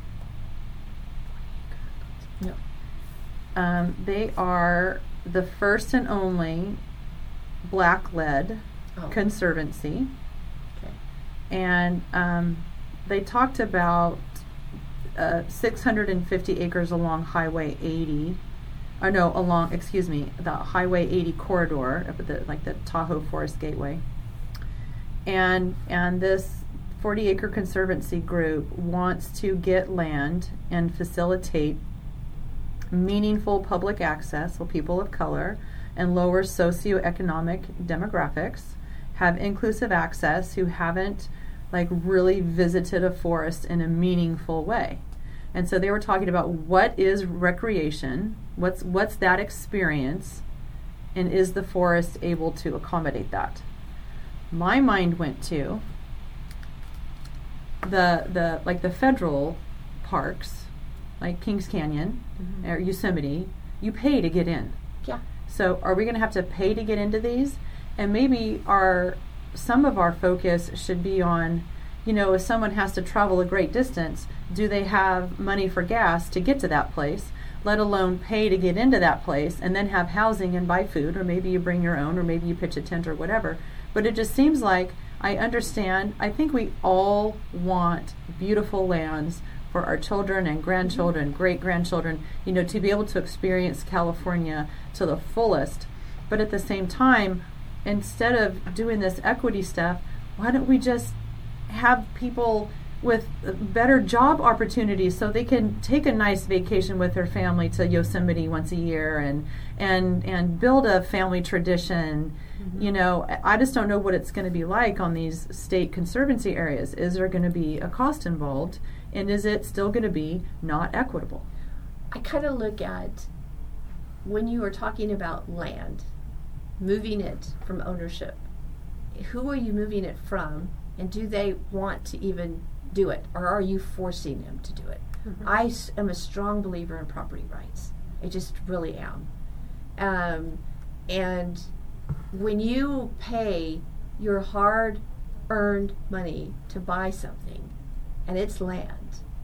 No.
Um, they are the first and only black-led
Oh.
conservancy.
Okay.
And um, they talked about uh, six hundred fifty acres along Highway eighty, or no, along, excuse me, the Highway eighty corridor, up at the, like the Tahoe Forest Gateway. And, and this forty acre conservancy group wants to get land and facilitate meaningful public access so people of color and lower socioeconomic demographics have inclusive access who haven't like really visited a forest in a meaningful way. And so they were talking about what is recreation, what's what's that experience, and is the forest able to accommodate that? My mind went to the the like the federal parks, like Kings Canyon
Mhm.
or Yosemite. You pay to get in.
Yeah.
So are we going to have to pay to get into these? And maybe our some of our focus should be on, you know, if someone has to travel a great distance, do they have money for gas to get to that place, let alone pay to get into that place and then have housing and buy food, or maybe you bring your own, or maybe you pitch a tent or whatever. But it just seems like I understand. I think we all want beautiful lands for our children and grandchildren, great-grandchildren, you know, to be able to experience California to the fullest. But at the same time, instead of doing this equity stuff, why don't we just have people with better job opportunities so they can take a nice vacation with their family to Yosemite once a year and and and build a family tradition. Mm-hmm. You know, I just don't know what it's going to be like on these state conservancy areas. Is there going to be a cost involved, and is it still going to be not equitable?
I kind of look at when you are talking about land, moving it from ownership, who are you moving it from, and do they want to even do it, or are you forcing them to do it? Mm-hmm. I s- am a strong believer in property rights. I just really am. Um, and when you pay your hard-earned money to buy something, and it's land,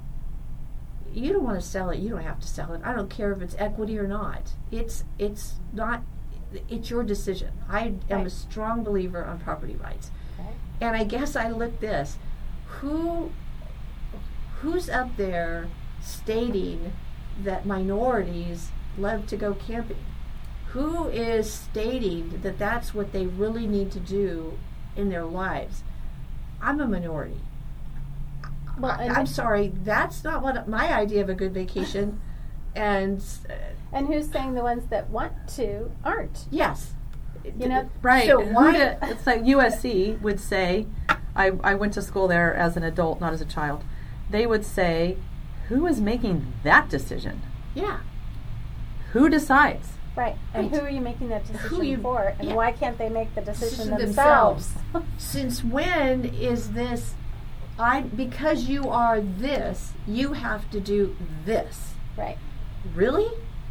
you don't want to sell it. You don't have to sell it. I don't care if it's equity or not. It's it's not. It's your decision. I am
right.
a strong believer on property rights.
Okay.
And I guess I look this. Who, who's up there stating that minorities love to go camping? Who is stating that that's what they really need to do in their lives? I'm a minority.
Well,
I,
and
I'm sorry, that's not what my idea of a good vacation. And uh,
and who's saying the ones that want to aren't?
yes,
You know,
Right.
So
Who
why?
do- it's like U S C would say, I, I went to school there as an adult, not as a child. They would say, who is making that decision?
yeah.
Who decides?
right. And
Right.
who are you making that decision
Who you-
for? And
yeah.
why can't they make the decision
Decision
themselves?
Since when is this? I because you are this, you have to do this.
right.
Really?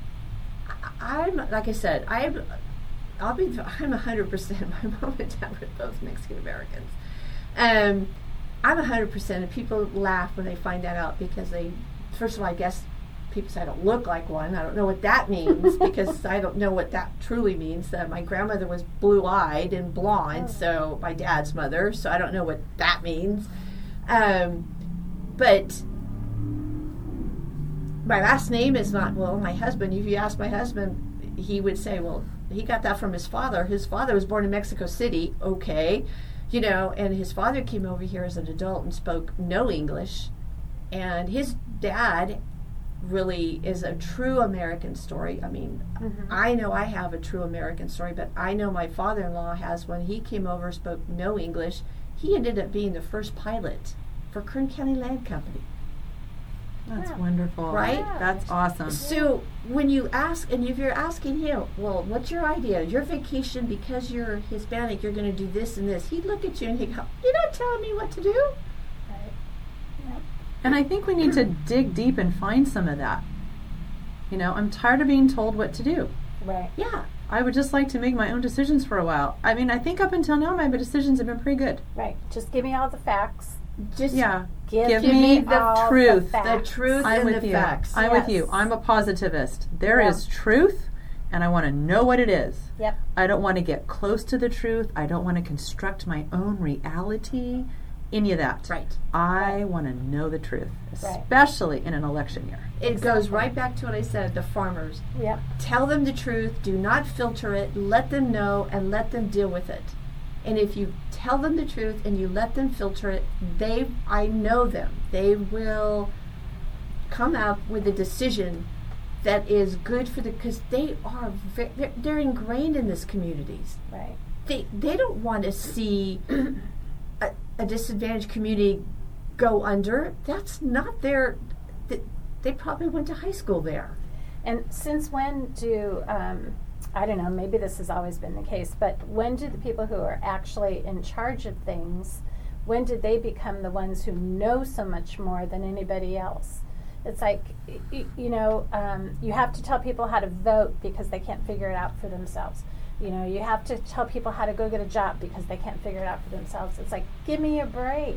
I, I'm like I said, I'm. I'll be. I'm a hundred percent. My mom and dad were both Mexican Americans. Um, I'm a hundred percent. And people laugh when they find that out because they. First of all, I guess people say I don't look like one. I don't know what that means because I don't know what that truly means. That my grandmother was blue-eyed and blonde,
Oh.
so my dad's mother. So I don't know what that means. Um, but my last name is not, well, my husband, if you ask my husband, he would say, well, he got that from his father. His father was born in Mexico City, okay, you know, and his father came over here as an adult and spoke no English. And his dad really is a true American story. I mean,
Mhm.
I know I have a true American story, but I know my father-in-law has. When he came over, spoke no English. He ended up being the first pilot for Kern County Land Company.
That's
Yeah.
wonderful.
Right?
Yeah.
That's awesome.
So when you ask, and if you're asking him, well, what's your idea? Your vacation, because you're Hispanic, you're going to do this and this. He'd look at you and he'd go, you're not telling me what to do?
Right. Yep.
And I think we need to dig deep and find some of that. You know, I'm tired of being told what to do.
Right.
Yeah.
I would just like to make my own decisions for a while. I mean, I think up until now my decisions have been pretty good.
Right. Just give me all the facts.
Just
Yeah.
Give,
Give
me
me the
all
truth.
The,
the
facts.
truth
I'm
and
with
the
you.
facts.
I'm with you.
Yes.
I'm a positivist. There is
Yeah.
truth, and I want to know what it is.
Yep.
I don't want to get close to the truth. I don't want to construct my own reality. Any of that.
Right.
I
Right.
want to know the truth,
Right.
especially in an election year.
It goes right back to what I said, the farmers.
Yep.
Tell them the truth. Do not filter it. Let them know and let them deal with it. And if you tell them the truth and you let them filter it, they, I know them. They will come up with a decision that is good for the, because they are, ve- they're, they're ingrained in this communities.
Right.
They, they don't want to see a, a disadvantaged community go under. That's not their, th- they probably went to high school there.
And since when do, um, I don't know, maybe this has always been the case, but when do the people who are actually in charge of things, when did they become the ones who know so much more than anybody else? It's like, y- y- you know, um, you have to tell people how to vote because they can't figure it out for themselves. You know, you have to tell people how to go get a job because they can't figure it out for themselves. It's like, give me a break.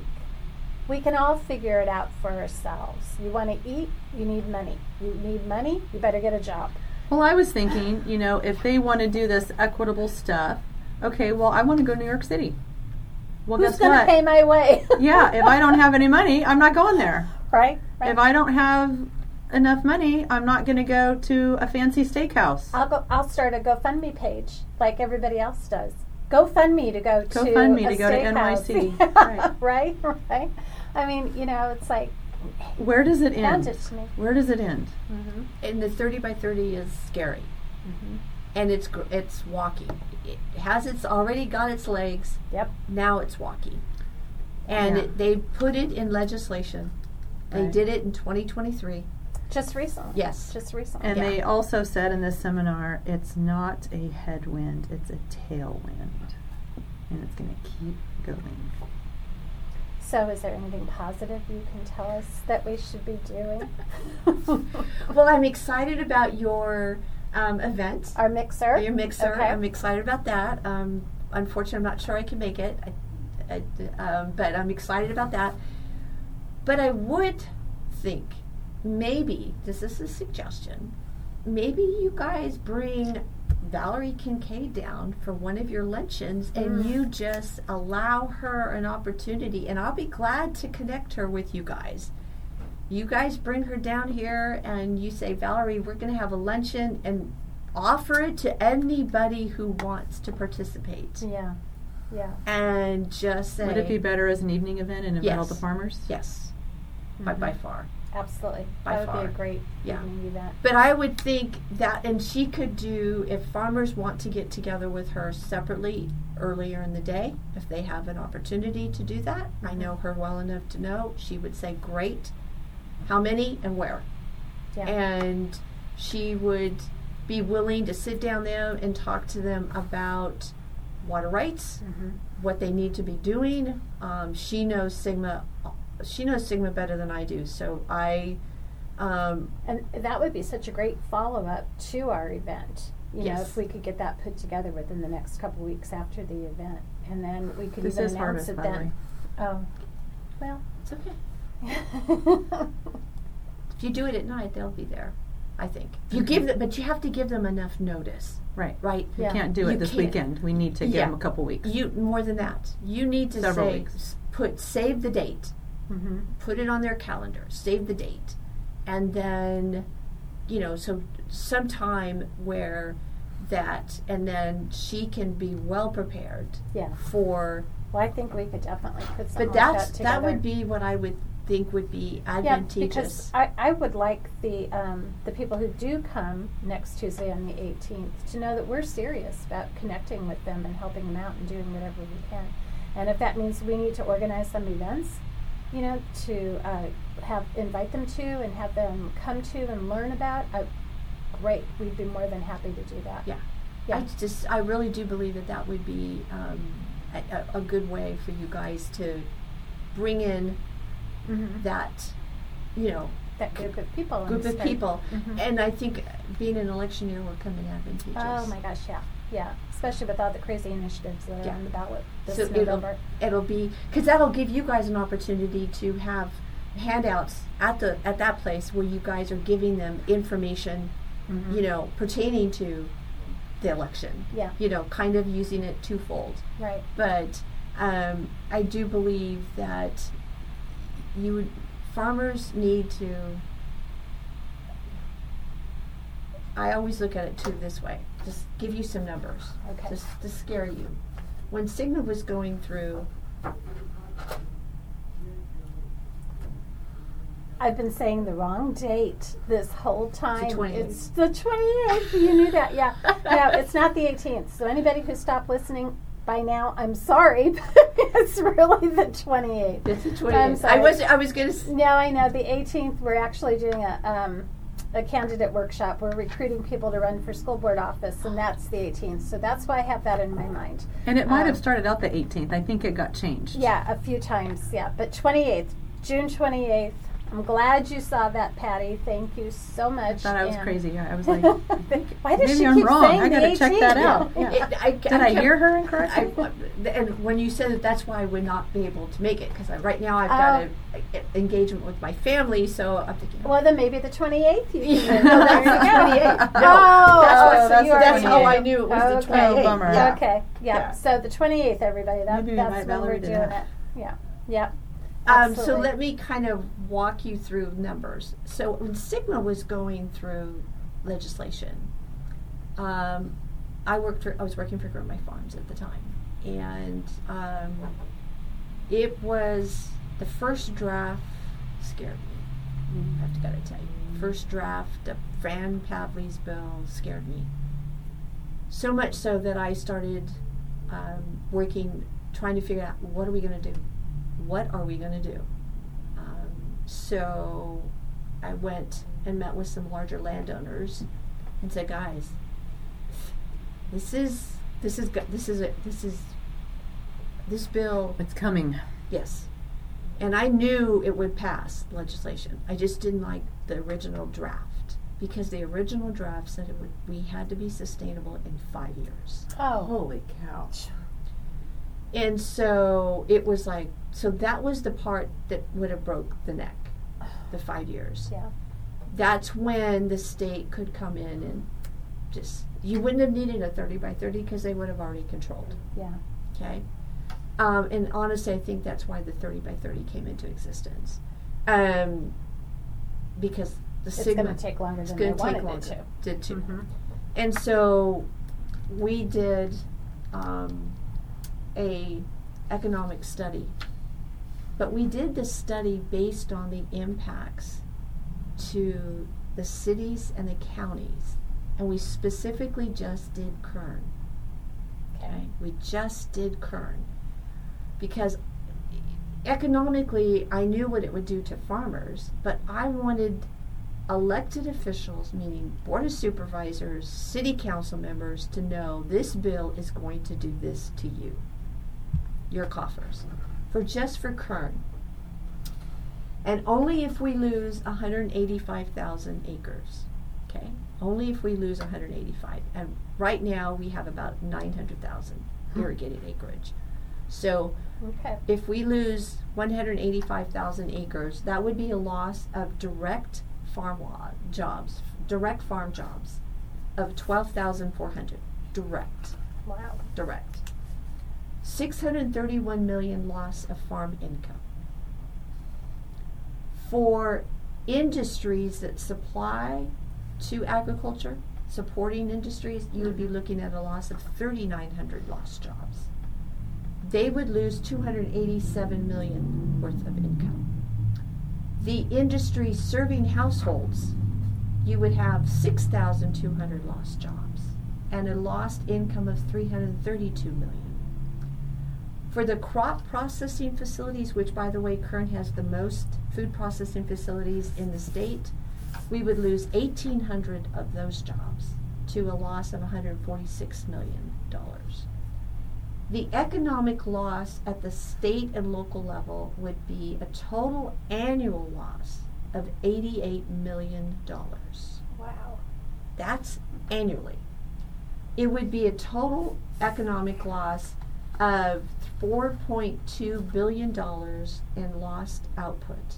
We can all figure it out for ourselves. You want to eat, you need money. You need money, you better get a job.
Well, I was thinking, you know, if they want to do this equitable stuff, okay, well, I want to go to New York City. Well,
Who's
guess
going to
what?
pay my way?
Yeah, if I don't have any money, I'm not going there.
right? right.
If I don't have enough money, I'm not going to go to a fancy steakhouse.
I'll go. I'll start a GoFundMe page like everybody else does. GoFundMe to go to
GoFundMe
a
to go to
steakhouse.
N Y C.
right, right, right. I mean, you know, it's like,
Where does it
hand
end?
it to me.
Where does it end?
Mm-hmm.
And the thirty by thirty is scary.
Mm-hmm.
And it's gr- it's walking. It has its already got its legs.
Yep.
Now it's walking. And
Yeah.
it, they put it in legislation. They
Right.
did it in twenty twenty-three.
Just recently.
Yes.
Just recently.
And
Yeah.
they also said in this seminar, it's not a headwind, it's a tailwind. And it's going to keep going.
So is there anything positive you can tell us that we should be doing?
Well, I'm excited about your um, event.
Our mixer.
Your mixer.
Okay.
I'm excited about that. Um, unfortunately, I'm not sure I can make it, I, I, um, but I'm excited about that. But I would think maybe, this is a suggestion, maybe you guys bring Valerie Kincaid down for one of your luncheons and
Mm.
you just allow her an opportunity, and I'll be glad to connect her with you guys. You guys bring her down here and you say, Valerie, we're going to have a luncheon, and offer it to anybody who wants to participate.
Yeah. Yeah.
And just say,
Would it be better as an evening event and invite all
Yes.
the farmers?
yes, by, by far.
Absolutely.
By
that would
far.
be a great
Yeah.
evening event.
But I would think that, and she could do, if farmers want to get together with her separately earlier in the day, if they have an opportunity to do that, I know her well enough to know, she would say, great, how many and where?
Yeah.
And she would be willing to sit down there and talk to them about water rights,
Mm-hmm.
what they need to be doing. Um, she knows Sigma, she knows Sigma better than I do, so I, um,
And that would be such a great follow-up to our event. You know,
Yes.
if we could get that put together within the next couple weeks after the event, and then we could
This
even
is
announce
harvest,
it
by the
then.
way.
Oh, well.
it's okay. If you do it at night, they'll be there, I think. You give them, but you have to give them enough notice,
Right.
right?
We
Yeah.
can't do it
You
this
can't.
weekend. We need to give
Yeah.
them a couple weeks.
You more than that. You need to
Several
say,
weeks.
s- put save the date,
Mm-hmm.
put it on their calendar, save the date, and then, you know, so sometime where that, and then she can be well prepared
Yeah.
for.
Well, I think we could definitely put something
But
like
that's
that together.
that would be what I would think would be
Yeah,
advantageous.
because I, I would like the um, the people who do come next Tuesday on the eighteenth to know that we're serious about connecting with them and helping them out and doing whatever we can. And if that means we need to organize some events, you know, to uh, have invite them to and have them come to and learn about, uh, great. We'd be more than happy to do that.
Yeah.
Yeah.
I just, I really do believe that that would be um, a, a a good way for you guys to bring in
Mm-hmm.
that, you know,
That group of people.
group
and
of
start-
people.
Mhm.
And I think being an election year will come in advantageous.
Oh my gosh, yeah, yeah. Especially with all the crazy initiatives that are
Yeah.
on the ballot this
So it'll,
November.
it'll be, because that'll give you guys an opportunity to have handouts at the at that place where you guys are giving them information,
Mhm.
you know, pertaining to the election.
Yeah.
You know, kind of using it twofold.
Right.
But um, I do believe that you would, farmers need to. I always look at it too this way. Just give you some numbers.
Okay.
Just to scare you. When Sigma was going through,
I've been saying the wrong date this whole time.
twenty-eighth.
It's the twenty-eighth. You knew that, yeah. No, it's not the eighteenth. So anybody who stopped listening by now, I'm sorry, but it's really the twenty-eighth.
it's the
I'm
twentieth.
sorry.
I was I was gonna. s-
No, I know. The eighteenth, we're actually doing a um, a candidate workshop. We're recruiting people to run for school board office, and that's the eighteenth. So that's why I have that in my mind.
And it might
Um,
have started out the eighteenth. I think it got changed.
Yeah, a few times, yeah. But twenty-eighth, June twenty-eighth. I'm glad you saw that, Patty. Thank you so much.
I thought I was
And-
crazy. I was like,
Why does
maybe
she
I'm
keep
wrong.
saying
I
the
gotta check that
eighteenth?
out.
Yeah.
Yeah.
It- I,
Did I hear her incorrectly?
I, and when you said that, that's why I would not be able to make it, because right now I've got
Oh.
an engagement with my family, so I'm thinking.
Well, then maybe the twenty-eighth you can.
No, that's
There
the
you go.
twenty-eighth. No,
Oh,
that's, what,
oh,
that's,
you are
that's how I
twenty-eighth.
knew it was the
Okay.
twenty-eighth.
Oh, bummer.
Yeah.
Okay, yeah.
Yeah.
So the twenty-eighth, everybody. That,
Maybe we
that's
invite
when
Valerie
we're
to
doing
that.
it. Yeah, yeah.
Um, so
Absolutely.
let me kind of walk you through numbers. So when Sigma was going through legislation, um, I worked. For, I was working for Grow My Farms at the time, and um, it was the first draft scared me. I have to gotta tell you. First draft of Fran Pavley's bill scared me. So much so that I started um, working, trying to figure out what are we going to do? What are we going to do? Um, so I went and met with some larger landowners and said, guys, this is this is go- this is a, this is this bill.
It's coming.
Yes. And I knew it would pass legislation. I just didn't like the original draft because the original draft said it would we had to be sustainable in five years.
Oh.
Holy cow.
And so it was like, so that was the part that would have broke the neck, the five years.
Yeah.
That's when the state could come in and just, you wouldn't have needed a thirty by thirty because they would have already controlled.
Yeah.
Okay? Um, and honestly, I think that's why the thirty by thirty came into existence. Um, because the
It's
Sigma
going to take longer
it's
than
going
they
to take
wanted
longer.
it to.
Did too.
Mm-hmm.
And so we did um, a economic study, but we did the study based on the impacts to the cities and the counties, and we specifically just did Kern. Okay, we just did Kern because economically I knew what it would do to farmers, but I wanted elected officials, meaning Board of Supervisors, City Council members, to know this bill is going to do this to you, your coffers, for just for Kern. And only if we lose one hundred eighty-five thousand acres, okay? Only if we lose one hundred eighty-five. And right now we have about nine hundred thousand irrigated acreage. So
Okay.
if we lose one hundred eighty-five thousand acres, that would be a loss of direct farm law jobs, direct farm jobs of twelve thousand four hundred. Direct.
Wow.
Direct. six hundred thirty-one million loss of farm income. For industries that supply to agriculture, supporting industries, you would be looking at a loss of thirty-nine hundred lost jobs. They would lose two hundred eighty-seven million worth of income. The industry serving households, you would have six thousand two hundred lost jobs and a lost income of three hundred thirty-two million. For the crop processing facilities, which by the way, Kern has the most food processing facilities in the state, we would lose eighteen hundred of those jobs to a loss of one hundred forty-six million dollars. The economic loss at the state and local level would be a total annual loss of eighty-eight million dollars.
Wow.
That's annually. It would be a total economic loss of four point two billion dollars in lost output.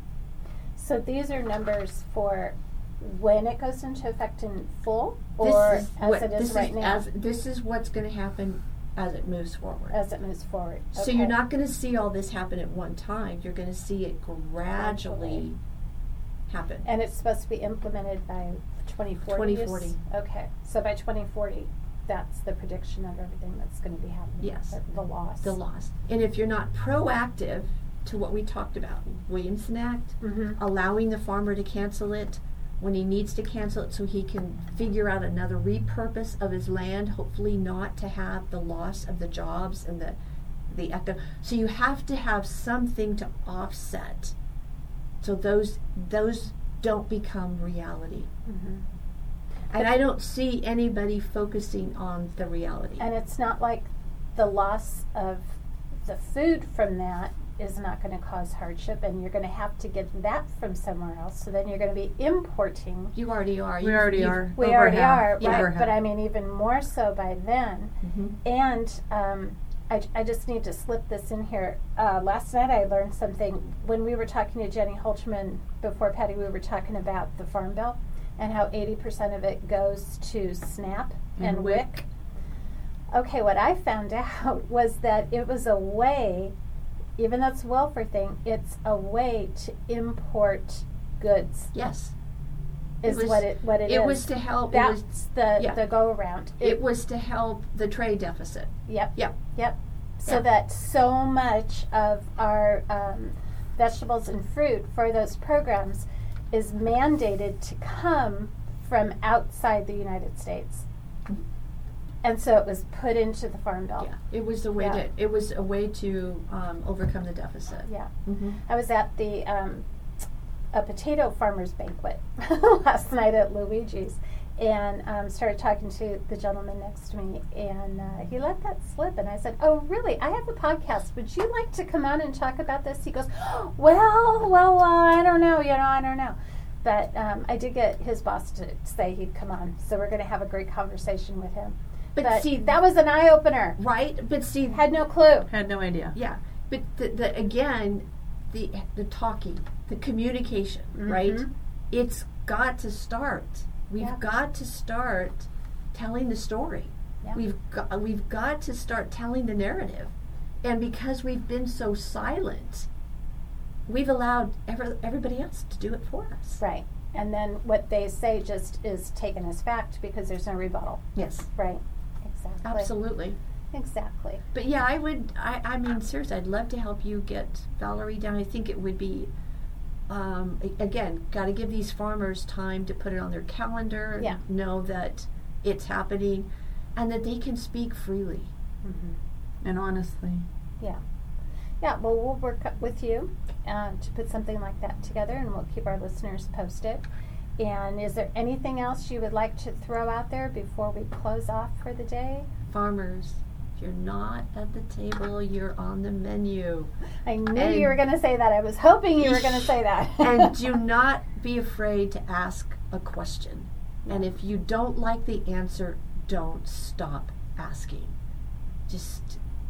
So these are numbers for when it goes into effect in full, or
This is
as
what-
it is
this
right now,
As, this is what's going to happen as it moves forward.
as it moves forward.
So you're
Okay.
not going to see all this happen at one time. You're going to see it gradually
Gradually.
happen.
And it's supposed to be implemented by twenty forty?
twenty forty.
Okay, so by twenty forty, that's the prediction of everything that's going to be happening.
Yes.
The, the loss.
The loss. And if you're not proactive to what we talked about, Williamson Act,
Mm-hmm.
allowing the farmer to cancel it when he needs to cancel it so he can figure out another repurpose of his land, hopefully not to have the loss of the jobs and the the echo. So you have to have something to offset so those those don't become reality.
Mm-hmm.
And I don't see anybody focusing on the reality.
And it's not like the loss of the food from that is not going to cause hardship, and you're going to have to get that from somewhere else. So then you're going to be importing.
You already are.
We
You've-
already
you've-
are.
We
Over
already
half.
are,
Yeah.
right?
Over
But
half.
I mean, even more so by then.
Mhm.
And um, I, I just need to slip this in here. Uh, last night I learned something. When we were talking to Jenny Holterman before Patty, we were talking about the Farm Bill and how eighty percent of it goes to SNAP and
Mhm.
W I C. Okay, what I found out was that it was a way, even though it's a welfare thing, it's a way to import goods.
Yes.
Is
was-
what it what it,
It
is.
was to help. It
That's
was,
the
yeah.
the go around.
it was to help the trade deficit.
Yep.
Yep.
Yep. So
Yeah.
that so much of our um, vegetables and fruit for those programs is mandated to come from outside the United States. And so it was put into the Farm Bill.
Yeah, it was a way
Yeah.
to it was a way to um, overcome the deficit.
Yeah.
Mm-hmm.
I was at the um, a potato farmers banquet last night at Luigi's, and um, started talking to the gentleman next to me, and uh, he let that slip, and I said, "Oh, really? I have a podcast. Would you like to come on and talk about this?" He goes, "Well, well, uh, I don't know. You know, I don't know." But um, I did get his boss to say he'd come on, so we're going to have a great conversation with him.
But,
But
see,
that was an eye opener.
right? But see,
Had no clue.
Had no idea.
yeah. But the, the again, the the talking, the communication, right?
Mhm.
It's got to start. We've
Yeah.
got to start telling the story.
Yeah.
We've got we've got to start telling the narrative, and because we've been so silent, we've allowed every, everybody else to do it for us.
Right. And then what they say just is taken as fact because there's no rebuttal.
Yes,
Right. Exactly.
absolutely.
Exactly.
But yeah, I would. I, I mean, seriously, I'd love to help you get Valerie down. I think it would be. Um, a- again, got to give these farmers time to put it on their calendar.
Yeah.
Know that it's happening, and that they can speak freely.
Mm-hmm.
And honestly.
Yeah. Yeah, well, we'll work up with you uh, to put something like that together, and we'll keep our listeners posted. And is there anything else you would like to throw out there before we close off for the day?
Farmers, if you're not at the table, you're on the menu.
I knew
And-
you were going to say that. I was hoping you were going to say that.
And do not be afraid to ask a question. And if you don't like the answer, don't stop asking. Just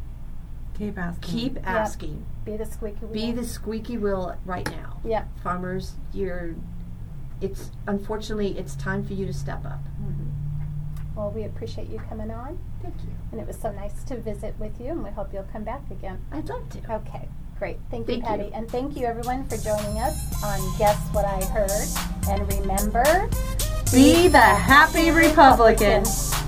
Keep asking.
keep asking.
Be the squeaky wheel.
Be the squeaky wheel right now.
Yeah.
Farmers, you're it's unfortunately it's time for you to step up.
Mm-hmm. Well, we appreciate you coming on,
Thank you.
and it was so nice to visit with you, and we hope you'll come back again.
I'd love to.
Okay, great. Thank you,
Thank
Patty.
you.
And thank you, everyone, for joining us on Guess What I Heard. And remember,
Be the happy Republican.